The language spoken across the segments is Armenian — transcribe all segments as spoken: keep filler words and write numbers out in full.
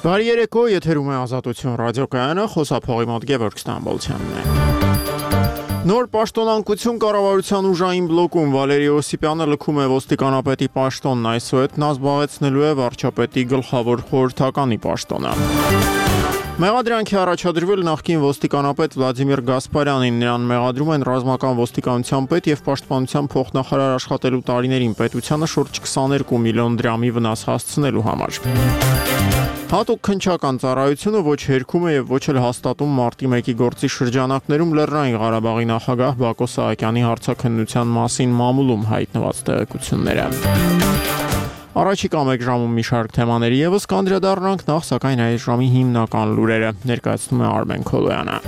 Բարի երեկո, եթերում է Ազատություն ռադիոկայանը, խոսափողի մոտ Գևորգ Ստամբոլցյանն է։ Նոր պաշտոնանկություն կառավարության ուժային բլոկում Վալերի Օսիպյանը լքում է ոստիկանապետի պաշտոնն, այսուհետ նա զբաղեցնելու է վարչապետի գլխավոր խորհրդականի պաշտոնը։ Մեղադրանքի առաջադրվել նախկին ոստիկանապետ Վլադիմիր Գասպարյանին, նրան մեղադրում են ռազմական ոստիկանության պետ եւ պաշտպանության փոխնախարար աշխատելու տարիներին պետությանը շուրջ քսաներկու միլիոն դրամի վնաս հասցնելու համար։ Հատուկ քննչական ծառայությունը ոչ հերքում է եւ ոչ էլ հաստատում մարտի մեկի գործի շրջանակներում Լեռնային Ղարաբաղի նախագահ Բակո Սահակյանի հարցաքննության մասին մամուլում հայտնված տեղեկությունները։ Առաջիկա մեկ ժամում մի շարք թեմաների եւս կանդրադառնանք, նախ սակայն այս ժամի հիմնական լուրերը ներկայացնում է Արմեն Քոլոյանը։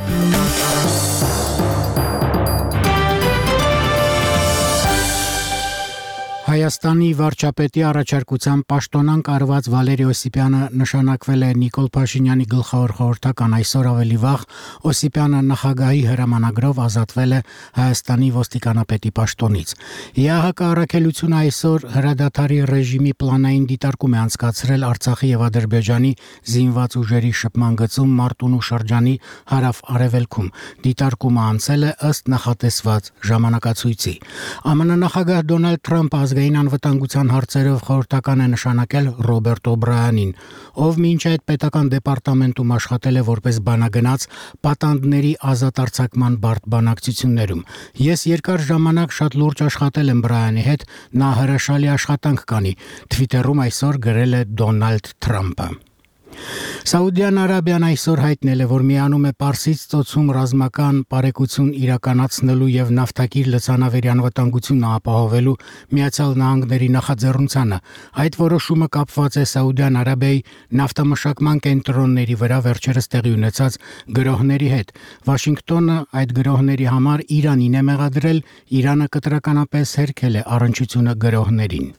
Հայաստանի վարչապետի առաջարկությամբ պաշտոնանկ արված Վալերի Օսիպյանը նշանակվել է Նիկոլ Փաշինյանի գլխավոր խորհրդական, այսօր ավելի վաղ Օսիպյանը նախագահի հրամանագրով ազատվել է Հայաստանի ոստիկանապետի պաշտոնից։ ԵԱՀԿ առաքելությունը այսօր հրադադարի ռեժիմի պլանային դիտարկում է անցկացրել Արցախի եւ Ադրբեջանի զինված ուժերի շփման գծում Մարտունու շրջանի հարավ-արևելքում։ Դիտարկումը անցել է ըստ նախատեսված ժամանակացույցի։ ԱՄՆ նախագահ Դոնալդ Թրամփը ազգային անվտանգության հարցերով խորհրդական է նշանակել Ռոբերտ Օբրայանին, ով մինչ այդ պետական դեպարտամենտում աշխատել է որպես բանագնաց պատանդների ազատ արձակման բարդ բանակցություններում։ Ես երկար ժամանակ շատ լուրջ աշխատել եմ Բրայանի հետ, նա հրաշալի աշխատանք կանի, Թվիտերում այսօր գրել է Դոնալդ Թրամփը։ Սաուդյան Արաբիան այսօր հայտնել է, որ միանում է Պարսից ծոցում ռազմական պարեկություն իրականացնելու եւ նավթակիր լցանավերի անվտանգությունը ապահովելու Միացյալ Նահանգների նախաձեռնությանը։ Այդ որոշումը կապված է Սաուդյան Արաբիայի նավթամշակման կենտրոնների վրա վերջերս տեղի ունեցած գրոհների հետ։ Վաշինգտոնը այդ գրոհների համար Իրանին է մեղադրել, Իրանը կտրականապես հերքել է առնչությունը գրոհներին։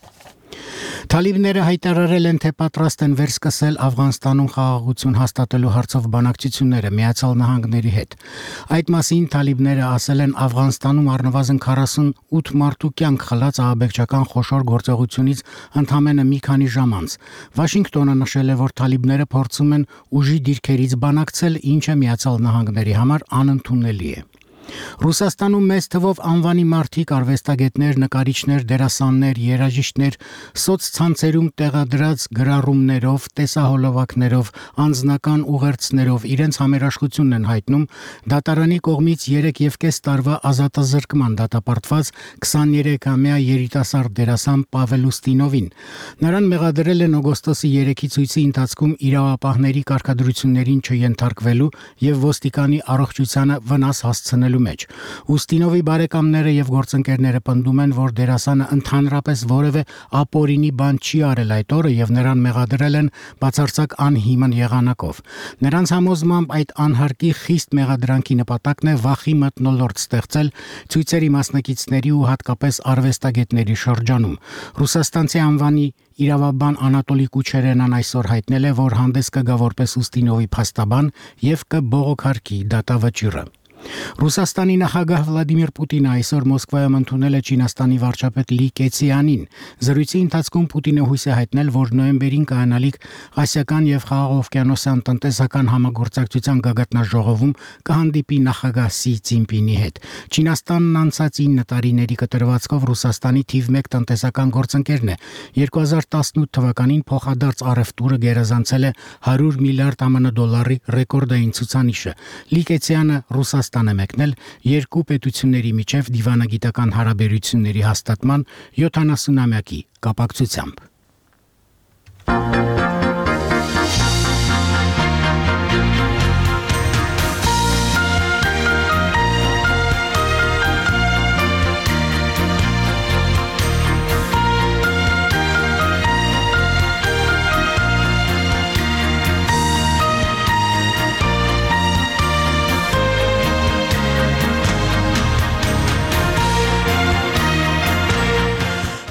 Թալիբները հայտարարել են, թե պատրաստ են վերսկսել Աֆղանստանում խաղաղություն հաստատելու հարցով բանակցությունները Միացյալ Նահանգների հետ։ Այդ մասին թալիբները ասել են Աֆղանստանում առնվազն քառասունութ մարդու կյանք խլած ահաբեկչական խոշոր գործողությունից ընդամենը մի քանի ժամ անց։ Վաշինգտոնը նշել է, որ թալիբները փորձում են ուժի դիրքերից բանակցել, ինչը Միացյալ Նահանգների համար անընդունելի է։ Ռուսաստանում մեծ թվով անվանի մարդիկ, արվեստագետներ, նկարիչներ, դերասաններ, երաժիշտներ սոցցանցերում տեղադրած գրառումներով, տեսահոլովակներով, անձնական ուղերձներով իրենց համերաշխությունն են հայտնում դատարանի կողմից երեք եւ կես տարվա ազատազրկման դատապարտված քսաներեքամյա երիտասարդ դերասան Պավել Ուստինովին։ Նրան մեղադրել են օգոստոսի երեքի ցույցի ընթացքում իրավապահների կարգադրություններին չենթարկվելու եւ ոստիկանի առողջությանը վնաս հասցնելու մեջ։ Ուստինովի բարեկամները եւ գործընկերները պնդում են, որ դերասանը ընդհանրապես որևէ ապօրինի բան չի արել այդ օրը եւ նրան մեղադրել են բացարձակ անհիմն եղանակով։ Նրանց համոզմամբ այդ անհարկի խիստ մեղադրանքի նպատակն է վախի մթնոլորտ ստեղծել ցույցերի մասնակիցների ու հատկապես արվեստագետների շրջանում։ Ռուսաստանցի անվանի իրավաբան Անատոլի Կուչերենան այսօր հայտնել է, որ հանդես կգա որպես Ուստինովի փաստաբան եւ կբողոքարկի դատավճիռը։ Ռուսաստանի նախագահ Վլադիմիր Պուտինը այսօր Մոսկվայում ընդունել է Չինաստանի վարչապետ Լի Կեցյանին։ Զրույցի ընթացքում Պուտինը հույս է հայտնել, որ նոյեմբերին կայանալիք Ասիական եւ Խաղաղօվկիանոսյան տնտեսական համագործակցության գագաթնաժողովում կհանդիպի նախագահ Սի Ցինպինի հետ։ Չինաստանն անցած ինը տարիների կտրվածքով Ռուսաստանի թիվ մեկ տնտեսական գործընկերն է։ երկու հազար տասնութ թվականին փոխադարձ առևտուրը գերազանցել է հարյուր միլիարդ ԱՄՆ դոլարի ռեկորդային ցուցանիշը։ Լի Կեցյանը Ռուսաստան է մեկնել երկու պետությունների միջև դիվանագիտական հարաբերությունների հաստատման յոթանասունամյակի կապակցությամբ։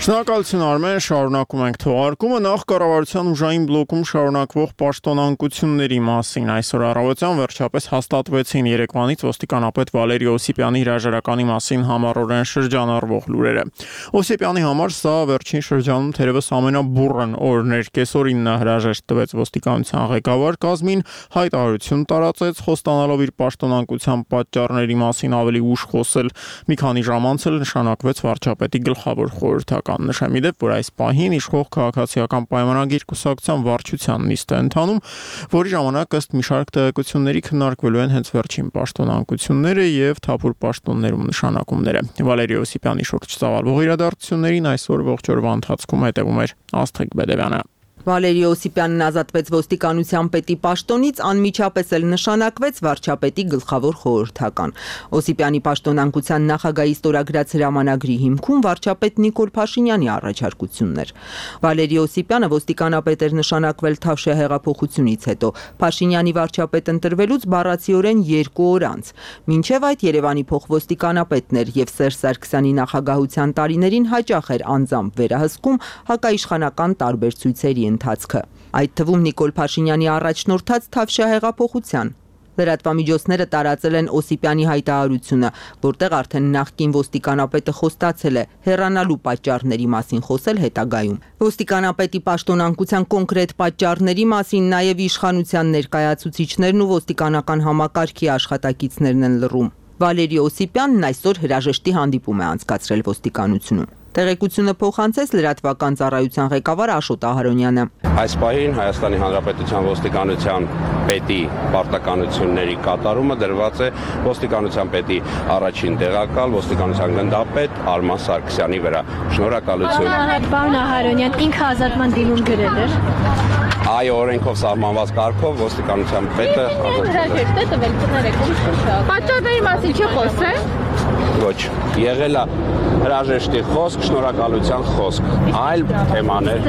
Շնորհակալություն Արմեն, շարունակում ենք թողարկումը նախ կառավարության ուժային բլոկում շարունակվող պաշտոնանկությունների մասին այսօր առավոտյան վերջապես հաստատվեցին Երևանից ոստիկանապետ Վալերի Օսիպյանի հրաժարականի մասին համառորեն շրջանառվող լուրերը։ Օսիպյանի համար սա վերջին շրջանում թերևս ամենաբուռն օրն էր։ Կեսօրին նա հրաժեշտ տվեց ոստիկանության ղեկավար կազմին, հայտարարություն տարածեց, խոստանալով իր պաշտոնանկության պատճառների մասին ավելի ուշ խոսել։ Մի քանի ժամ անց էլ նշանակվեց վարչապետի գլխավոր խորհրդական Նշեմ իդեպ, որ այս պահին իշխող քաղաքացիական պայմանագիր կուսակցության վարչության նիստ է ընթանում, որի ժամանակ ըստ մի շարք տեղեկությունների քննարկվելու են հենց վերջին պաշտոնանկությունները եւ թափուր պաշտոններում նշանակումները։ Վալերի Օսիպյանի շուրջ ծավալվող իրադարձություններին այսօր ողջ օրվա ընթացքում հետևում էր Աստղիկ Բեդևյանը։ Վալերի Օսիպյանն ազատվեց ոստիկանության պետի պաշտոնից, անմիջապես էլ նշանակվեց վարչապետի գլխավոր խորհրդական։ Օսիպյանի պաշտոնանկության նախագահի ստորագրած հրամանագրի հիմքում վարչապետ Նիկոլ Փաշինյանի առաջարկությունն էր։ Վալերի Օսիպյանը ոստիկանապետ էր նշանակվել Թավշյա հեղափոխությունից հետո։ Փաշինյանի վարչապետ ընտրվելուց բառացիորեն երկու օր անց։ Մինչև այդ Երևանի փոխվոստիկանապետն էր եւ Սերժ Սարգսյանի նախագահության տարիներին հաճախ էր անձամբ վերահսկում հակաիշխանական տարբեր ցույցերի ընթացքը։ Այդ թվում Նիկոլ Փաշինյանի առաջնորդած Թավշյա հեղափոխության լրատվամիջոցները տարածել են Օսիպյանի հայտարարությունը, որտեղ արդեն նախկին ոստիկանապետը խոստացել է հեռանալու պատճառների մասին խոսել հետագայում։ Ոստիկանապետի պաշտոնանկության կոնկրետ պատճառների մասին նաև իշխանության ներկայացուցիչներն ու ոստիկանական համակարգի աշխատակիցներն են լռում։ Վալերի Օսիպյանն այսօր հրաժեշտի հանդիպում է անցկացրել ոստիկանությունում։ Տեղեկությունը փոխանցեց լրատվական ծառայության ղեկավար Աշոտ Ահարոնյանը։ Այս պահին Հայաստանի Հանրապետության ոստիկանության պետի պարտականությունների կատարումը դրված է ոստիկանության պետի առաջին տեղակալ ոստիկանության գնդապետ Արման Սարգսյանի վրա։ Շնորհակալություն։ Պարոն Ահարոնյան, ինքը ազատման դիմում գրել էր։ Այո, օրենքով սահմանված կարգով ոստիկանության պետը հրաժեշտ է տվել կներեք։ Պատճառների մասին չի խոսել։ Ոչ, եղել է հրաժեշտի խոսք, շնորհակալության խոսք, այլ թեմաներ։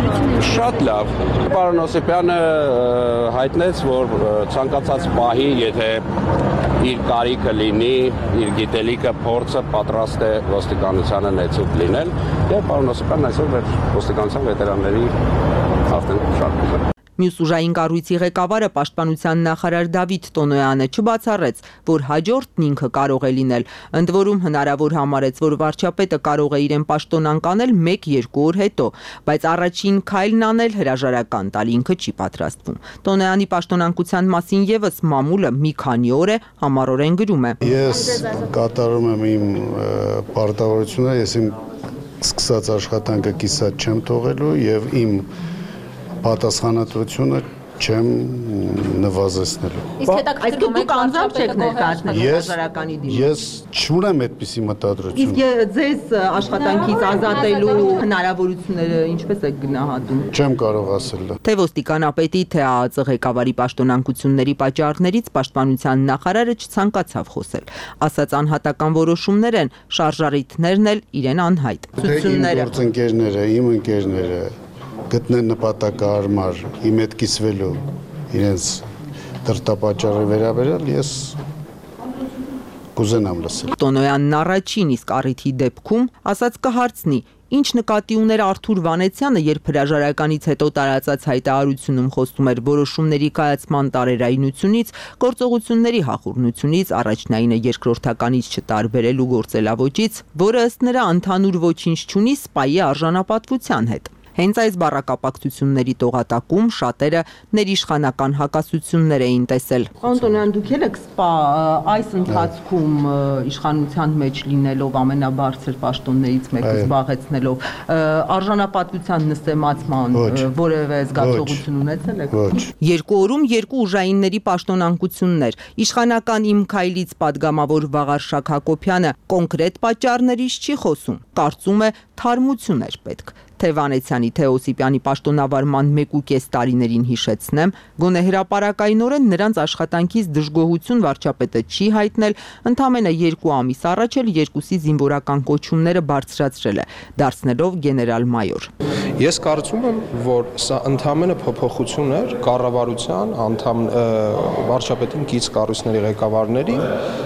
Շատ լավ։ Պարոն Օսիպյանը հայտնեց, որ ցանկացած պահի, եթե իր կարիքը լինի, իր գիտելիքը, փորձը պատրաստ է ոստիկանությանը նեցուկ լինել, եւ պարոն Օսիպյանն այսօր ոստիկանության վետերանների արդեն շարքում է։ Մյուս ուժային կառույցի ղեկավարը պաշտպանության նախարար Դավիթ Տոնոյանը չբացառեց, որ հաջորդն ինքը կարող է լինել, ընդ որում հնարավոր համարեց, որ վարչապետը կարող է իրեն պաշտոնանկ անել մեկ-երկու օր հետո, բայց առաջին քայլն անել հրաժարական տալ ինքը չի պատրաստվում։ Տոնոյանի պաշտոնանկության մասին եւս մամուլը մի քանի օր է համառորեն գրում է։ Ես կատարում եմ իմ պարտավորությունը, ես իմ սկսած աշխատանքը կիսատ չեմ թողելու եւ իմ պատասխանատվությունը չեմ նվազեցնելու։ Իսկ հետաքրքրում դուք անձամբ չեք ներկայացնել հրաժարականի դիմաց։ Ես չունեմ այդպիսի մտադրություն։ Իսկ ձեզ աշխատանքից ազատելու հնարավորությունները ինչպես եք գնահատում։ Չեմ կարող ասել։ Թե ոստիկանապետի, թե ԱԱԾ ղեկավարի պաշտոնանկությունների պատճառներից պաշտպանության նախարարը չցանկացավ խոսել։ Ասաց անհատական որոշումներ են, շարժառիթներն էլ իրեն անհայտ։ Իմ գործընկերները, իմ ընկերները գտնեն նպատակահարմար իմ հետ կիսվելու իրենց դրդապատճառի վերաբերյալ ես կուզենամ լսել։ Տոնոյանն առաջին իսկ առիթի դեպքում ասաց կհարցնի, ինչ նկատի ուներ Արթուր Վանեցյանը, երբ հրաժարականից հետո տարածած հայտարարությունում խոսում էր որոշումների կայացման տարերայնությունից, գործողությունների հախուռնությունից, առաջնայինը երկրորդականից չտարբերելու գործելավոճից, որը ըստ նրա ընդհանուր ոչինչ չունի սպայի արժանապատվության հետ։ Հենց այս բառակապակցությունների տողատակում շատերը ներիշխանական հակասություններ էին տեսել։ Պարոն Տոնոյան, դուք եք սպա այս ընթացքում իշխանության մեջ լինելով ամենաբարձր պաշտոններից մեկը զբաղեցնելով արժանապատվության նստեմացման որևէ զգացողություն ունեցել եք։ Ոչ։ Երկու օրում երկու ուժայինների պաշտոնանկություններ։ Իշխանական Իմ քայլից падգամավոր Վաղարշակ Հակոբյանը կոնկրետ պատճառներից չի խոսում, կարծում է թարմություն էր պետք։ Թե Վանեցյանի, թե Օսիպյանի պաշտոնավարման մեկուկես տարիներին հիշեցնեմ, գոնե հրապարակայնորեն նրանց աշխատանքից դժգոհություն վարչապետը չի հայտնել, ընդամենը երկու ամիս առաջ էլ երկուսի զինվորական կոչումները բարձրացրել է, դարձնելով գեներալ-մայոր։ Ես կարծում եմ, որ սա ընդամենը փոփոխություն էր կառավարության անդամ վարչապետին կից կառույցների ղեկավարների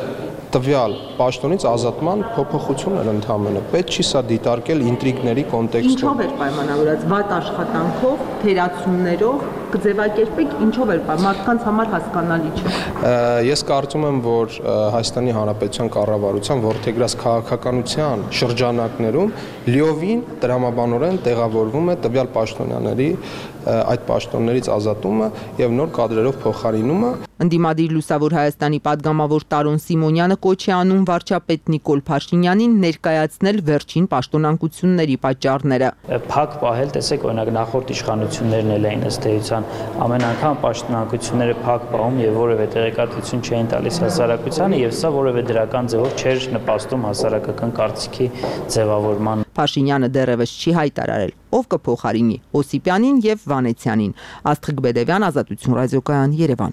տվյալ պաշտոնից ազատման փոփոխություններ ընդհանրապես պետք չի սա դիտարկել ինտրիգների կոնտեքստում։ Ինչով էր պայմանավորված վատ աշխատանքով, թերացումներով կձևակերպեք, ինչով էր մարդկանց համար հասկանալի չէ։ Ես կարծում եմ, որ Հայաստանի Հանրապետության կառավարության որդեգրած քաղաքականության շրջանակներում լիովին տրամաբանորեն տեղավորվում է տվյալ պաշտոնյաների այդ պաշտոններից ազատումը եւ նոր կադրերով փոխարինումը։ Ընդդիմադիր Լուսավոր Հայաստանի падգամավոր Տարոն Սիմոնյանը կոչ է անում վարչապետ Նիկոլ Փաշինյանին ներկայացնել վերջին պաշտոնակությունների պատճառները։ Փակ պահել, տեսեք, օրինակ նախորդ իշխանություններն էլ էին ըստ էության ամեն անգամ պաշտոնակությունները փակ պահում եւ որևէ տեղեկատվություն չէին տալիս հասարակությանը եւ սա որևէ դրական ձևով չէր նպաստում հասարակական կարծիքի ձևավորման։ Փաշինյանը դեռևս չի հայտարարել, ով կփոխարինի Օսիպյանին եւ Վանեցյանին։ Աստղիկ Բեդևյան, Ազատություն ռադիոկայան, Երևան։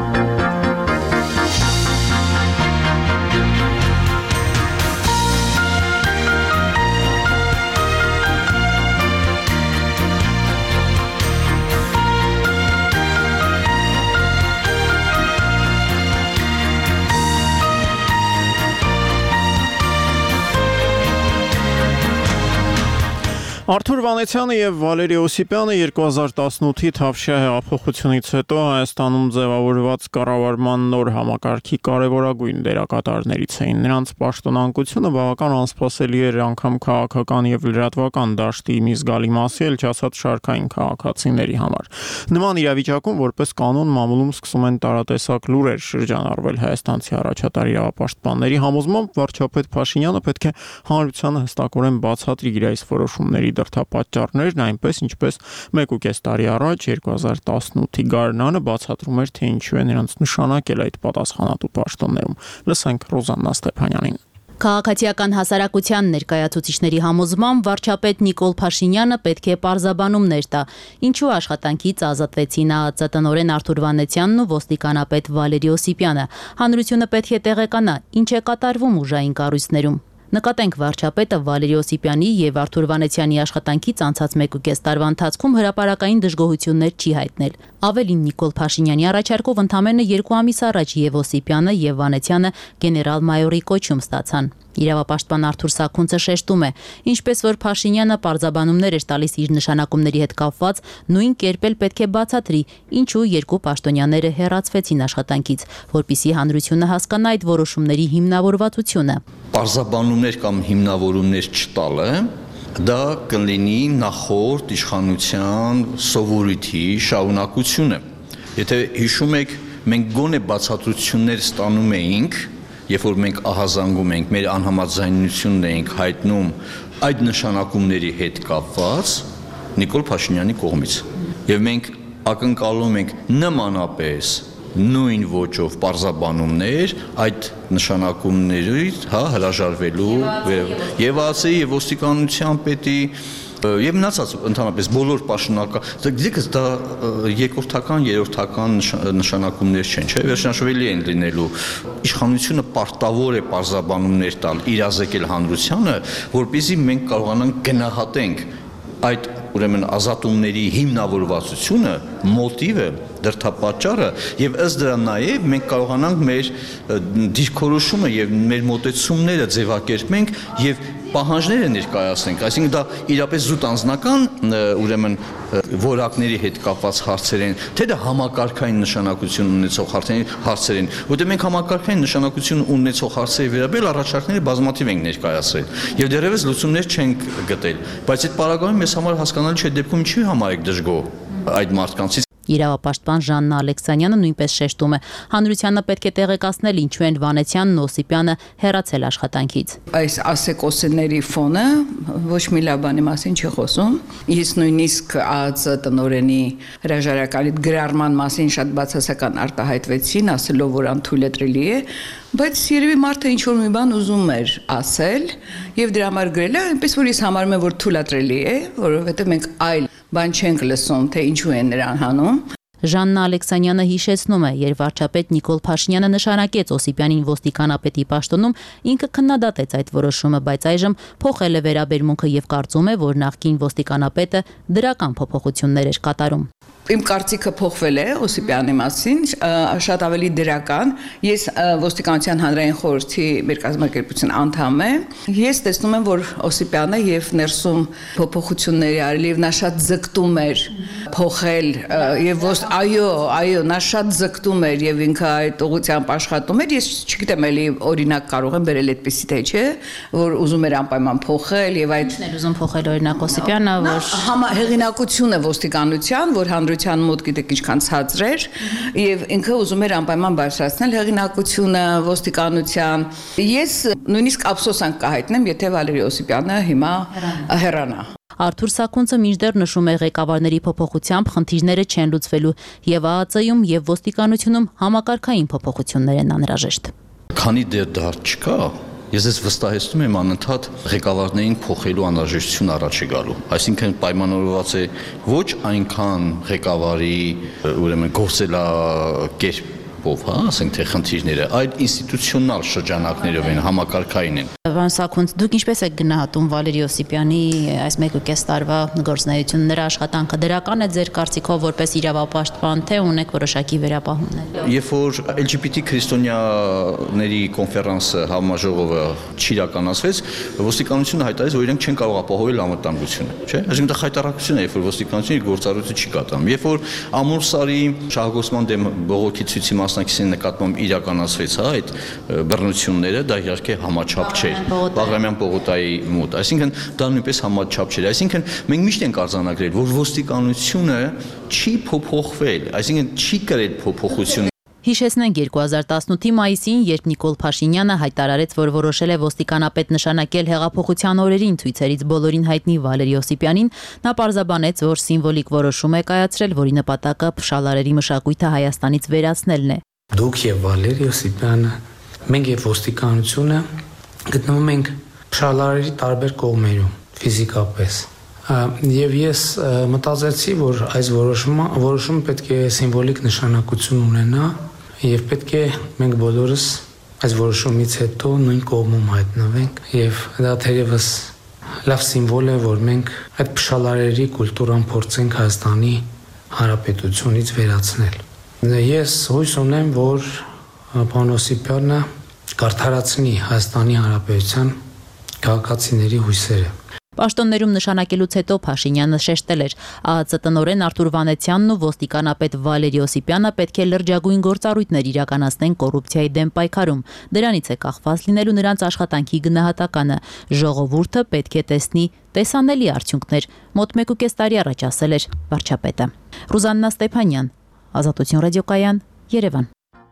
Արթուր Վանեցյանը եւ Վալերի Օսիպյանը երկու հազար տասնութի Թավշյա հեղափոխությունից հետո Հայաստանում ձևավորված կառավարման նոր համակարգի կարևորագույն դերակատարներից էին։ Նրանց պաշտոնանկությունը բավական անսպասելի էր անգամ քաղաքական եւ լրատվական դաշտի մի զգալի մասի էլ չասած շարքային քաղաքացիների համար։ Նման իրավիճակում որպես կանոն մամուլում սկսում են տարատեսակ լուրեր շրջանառվել հայաստանցի առաջատար իրավապաշտպանների համոզմամբ վարչապետ Փաշինյանը պետք է հանրությանը հստակորեն բացատրի իր այս որոշումների դրդապատճառներն այնպես ինչպես մեկ ու կես տարի առաջ երկու հազար տասնութի գարնանը բացատրում էր թե ինչու է նրանց նշանակել այդ պատասխանատու պաշտոններում։ Լսենք Ռոզաննա Ստեփանյանին։ Քաղաքացիական հասարակության ներկայացուցիչների համոզմամբ վարչապետ Նիկոլ Փաշինյանը պետք է պարզաբանումներ տա, ինչու աշխատանքից ազատվեցին ԱԱԾ տնօրեն Արթուր Վանեցյանն ու ոստիկանապետ Վալերի Օսիպյանը։ Հանրությունը պետք է տեղեկանա, ինչ է կատարվում ուժային կառույցներում։ Նկատենք վարչապետը Վալերի Օսիպյանի եւ Արթուր Վանեցյանի աշխատանքից անցած մեկ ու կես տարվա ընթացքում հրապարակային դժգոհություններ չի հայտնել։ Ավելին Նիկոլ Փաշինյանի առաջարկով ընդամենը երկու ամիս առաջ եւ Օսիպյանը եւ Վանեցյանը գեներալ-մայորի կոչում ստացան։ Իրավապաշտպան Արթուր Սաքունցը շեշտում է, ինչպես որ Փաշինյանը պարզաբանումներ էր տալիս իր նշանակումների հետ կապված, նույն կերպ էլ պետք է բացատրի, ինչու երկու պաշտոնյաները հեռացվեցին աշխատանքից, որպիսի հանրությունը հասկանա այդ որոշումների հիմնավորվածությունը։ Պարզաբանումներ կամ հիմնավորումներ չտալը դա կլինի նախորդ իշխանության սովորույթի շարունակությունը։ Եթե հիշում եք, մենք գոնե բացատրություններ ստանում էինք, երբ որ մենք ահազանգում ենք, մեր անհամաձայնությունն էինք հայտնում այդ նշանակումների հետ կապված Նիկոլ Փաշինյանի կողմից։ Եվ մենք ակնկալում ենք նմանապես նույն ոճով պարզաբանումներ այդ նշանակումներից, հա, հրաժարվելու եւ ԱԱԾ-ի եւ ոստիկանության պետի եւ մնացած ընդհանրապես բոլոր պաշտոնական դիքը դա երկրորդական, երրորդական նշանակումներ չեն, չէ՞, վերջնաշվելի են լինելու։ Իշխանությունը պարտավոր է պարզաբանումներ տալ, իրազեկել հանրությանը, որպեսզի մենք կարողանանք գնահատենք այդ ուրեմն ազատումների հիմնավորվածությունը, մոտիվը, դրդապատճառը եւ ըստ դրա նաեւ մենք կարողանանք մեր դիրքորոշումը եւ մեր մոտեցումները ձևակերպենք եւ պահանջները ներկայացնենք, այսինքն դա իրապես զուտ անձնական ուրեմն որակների հետ կապված հարցեր են, թե դա համակարգային նշանակություն ունեցող հարցեր են, որտեղ մենք համակարգային նշանակություն ունեցող հարցերի վերաբերյալ առաջարկները բազմաթիվ ենք ներկայացրել եւ դեռևս լուծումներ չենք գտել, բայց այդ պարագայում մեզ համար հասկանալի չէ դեպքում ինչի համար եք դժգոհ այդ մարդկանցից։ Իրավապաշտպան Ժաննա Ալեքսանյանը նույնպես շեշտում է, հանրությանը պետք է տեղեկացնել ինչու են Վանեցյանն ու Օսիպյանը հեռացել աշխատանքից։ Այս ասեկոսների ֆոնը ոչ մի լավ բանի մասին չի խոսում։ Ես նույնիսկ ԱԱԾ տնօրենի հրաժարականի գրառման մասին շատ բացասական արտահայտվեցին, ասելով որ անթույլատրելի է, բայց երևի մարդը ինչ որ մի բան ուզում էր ասել եւ դրա համար գրել է, այնպես որ ես համարում եմ որ թույլատրելի է, որովհետեւ մենք այլ բան չենք լսում, թե ինչու են նրան հանում։ Ժաննա Ալեքսանյանը հիշեցնում է, երբ վարչապետ Նիկոլ Փաշինյանը նշանակեց Օսիպյանին ոստիկանապետի պաշտոնում, ինքը քննադատեց այդ որոշումը, բայց այժմ փոխել է վերաբերմունքը եւ կարծում է, որ նախկին ոստիկանապետը դրական փոփոխություններ էր կատարում։ Իմ կարծիքը փոխվել է Օսիպյանի մասին, շատ ավելի դրական։ Ես ոստիկանության հանրային խորհրդի մեր կազմակերպության անդամ եմ։ Ես տեսնում եմ, որ Օսիպյանը եւ ներսում փոփոխությունների արել եւ նա շատ ձգտում էր փոխել եւ այո, այո, նա շատ ձգտում էր եւ ինքը այդ ուղղությամբ աշխատում էր։ Ես չգիտեմ, էլի օրինակ կարող եմ բերել այդպեսի թե չէ, որ ուզում էր անպայման փոխել եւ այդ Ինչն էր ուզում փոխել օրինակ Օսիպյանը, որ համահեղինակությունը ոստիկանության, որ հանրության մոտ գիտեք ինչքան ցածր էր եւ ինքը ուզում էր անպայման բարձրացնել հեղինակությունը ոստիկանության։ Ես նույնիսկ ափսոսանք կհայտնեմ, եթե Վալերի Օսիպյանը հիմա հեռանա։ Արթուր Սաքունցը մինչդեռ նշում է ղեկավարների փոփոխությամբ խնդիրները չեն լուծվելու եւ ԱԱԾ-ում եւ ոստիկանությունում համակարգային փոփոխություններ են անհրաժեշտ։ Քանի դեռ դար չկա, ես ես վստահեցնում եմ անընդհատ ղեկավարներին փոխելու անհրաժեշտություն առաջ է գալու։ Այսինքն պայմանավորված է ոչ այնքան ղեկավարի ուրեմն գործելակերպ հա, ասենք թե խնդիրները, այլ ինստիտուցիոնալ շրջանակներով են, համակարգային են։ Պարոն Սաքունց, դուք ինչպես եք գնահատում Վալերի Օսիպյանի այս մեկ ու կես տարվա գործունեությունը, նրա աշխատանքը դրական է ձեր կարծիքով որպես իրավապաշտպան, թե ունեք որոշակի վերապահումներ։ Երբ որ L G B T քրիստոնյաների կոնֆերանսը համաժողովը չիրականացվեց, ոստիկանությունը հայտարարեց, որ իրենք չեն կարող ապահովել անվտանգությունը, չէ՞։ Այսինքն դա խայտարակություն է, երբ որ ոստիկանությունը իր գործառույթը չի կատարում։ Երբ որ Ամուր-Սարի շահագործման դեմ բողոքի ցույցի մասնակիցների նկատմամբ իրականացվեց, հա, այդ բռնությունները, դա իհարկե համաչափ չէր Բաղրամյան պողոտայի մոտ, այսինքն դա նույնպես համաչափ չէր, այսինքն մենք միշտ ենք արձանագրել, որ ոստիկանությունը չի փոփոխվել, այսինքն չի կրել փոփոխություն։ Հիշեցնենք երկու հազար տասնութի մայիսին, երբ Նիկոլ Փաշինյանը հայտարարեց, որ որոշել է ոստիկանապետ նշանակել հեղափոխության օրերին ցույցերից բոլորին հայտնի Վալերի Օսիպյանին, նա պարզաբանեց, որ սիմվոլիկ որոշում է կայացրել, որի նպատակը փշալարերի մշակույթը Հայաստանից վերացնելն է։ Դուք եւ Վալերի Օսիպյանը, մենք եւ ոստիկանությունը գտնվում ենք փշալարերի տարբեր կողմերում ֆիզիկապես։ Եվ ես մտածեցի, որ այս որոշումը որոշումը պետք է սիմվոլիկ նշանակություն ունենա եւ պետք է մենք բոլորս այս որոշումից հետո նույն կողմում հայտնվենք եւ դա թերևս լավ սիմվոլ է, որ մենք այդ փշալարերի կուլտուրան փորձենք Հայաստանի Հանրապետությունից վերացնել։ Ես հույս ունեմ, որ պարոն Օսիպյանը կարդարացնի Հայաստանի Հանրապետության քաղաքացիների հույսերը։ Պաշտոններում նշանակելուց հետո Փաշինյանը շեշտել էր, ԱԱԾ տնօրեն Արթուր Վանեցյանն ու ոստիկանապետ Վալերի Օսիպյանը պետք է լրջագույն գործառույթներ իրականացնեն կոռուպցիայի դեմ պայքարում։ Դրանից է կախված լինելու նրանց աշխատանքի գնահատականը։ Ժողովուրդը պետք է տեսնի տեսանելի արդյունքներ, մոտ մեկ ու կես տարի առաջ ասել էր վարչապետը։ Ռուզաննա Ստեփանյան, Ազատություն ռադիոկայան, Երևան։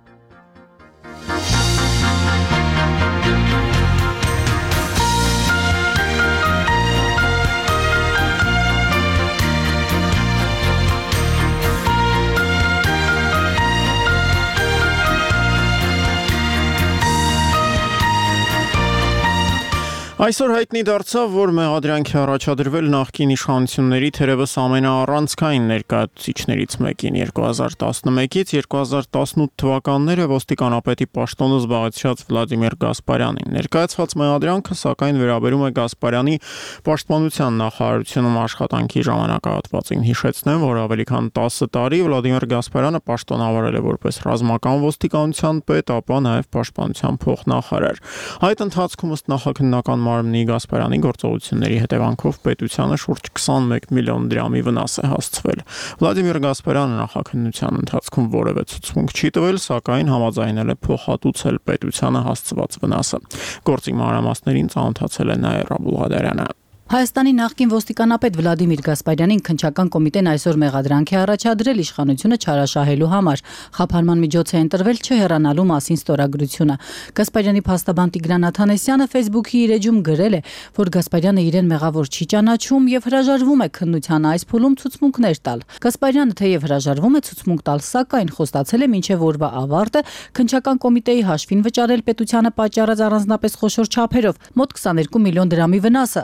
Այսօր հայտնի դարձավ, որ մեղադրանքի առաջադրվել նախկին իշխանությունների թերևս ամենաառանցքային ներկայացուցիչներից մեկին երկու հազար տասնմեկից երկու հազար տասնութ թվականները ոստիկանապետի պաշտոնը զբաղեցրած Վլադիմիր Գասպարյանին։ Ներկայացված մեղադրանքը սակայն վերաբերում է Գասպարյանի պաշտպանության նախարարությունում աշխատանքի ժամանակահատվածին։ Հիշեցնեմ, որ ավելի քան տասը տարի Վլադիմիր Գասպարյանը պաշտոնավարել է որպես ռազմական ոստիկանության պետ, ապա նաև պաշտպանության փոխնախարար։ Այդ ընթացքում ըստ նախաքննական մարմնի Գասպարյանի գործողությունների հետևանքով պետությանը շուրջ քսանմեկ միլիոն դրամի վնաս է հասցվել։ Վլադիմիր Գասպարյանը նախաքննության ընթացքում որևէ ցուցմունք չի տվել, սակայն համաձայնել է փոխհատուցել պետությանը հասցված վնասը։ Գործի մանրամասներին ծանոթացել է Նաիրա Բուլղադարյանը։ Հայաստանի նախկին ոստիկանապետ Վլադիմիր Գասպարյանին քննչական կոմիտեն այսօր մեղադրանք է առաջադրել իշխանությունը չարաշահելու համար։ Խափանման միջոց է ընտրվել չհեռանալու մասին ստորագրությունը։ Գասպարյանի փաստաբան Տիգրան Աթանեսյանը Facebook-ի իր էջում գրել է, որ Գասպարյանը իրեն մեղավոր չի ճանաչում եւ հրաժարվում է քննության այս փուլում ցուցմունքներ տալ։ Գասպարյանը թեև հրաժարվում է ցուցմունք տալ, սակայն խոստացել է մինչև օրվա ավարտը քննչական կոմիտեի հաշվին վճարել պետությանը պատճառած առանձնապես խոշոր չափերով մոտ քսաներկու միլիոն դրամի վնասը ազատության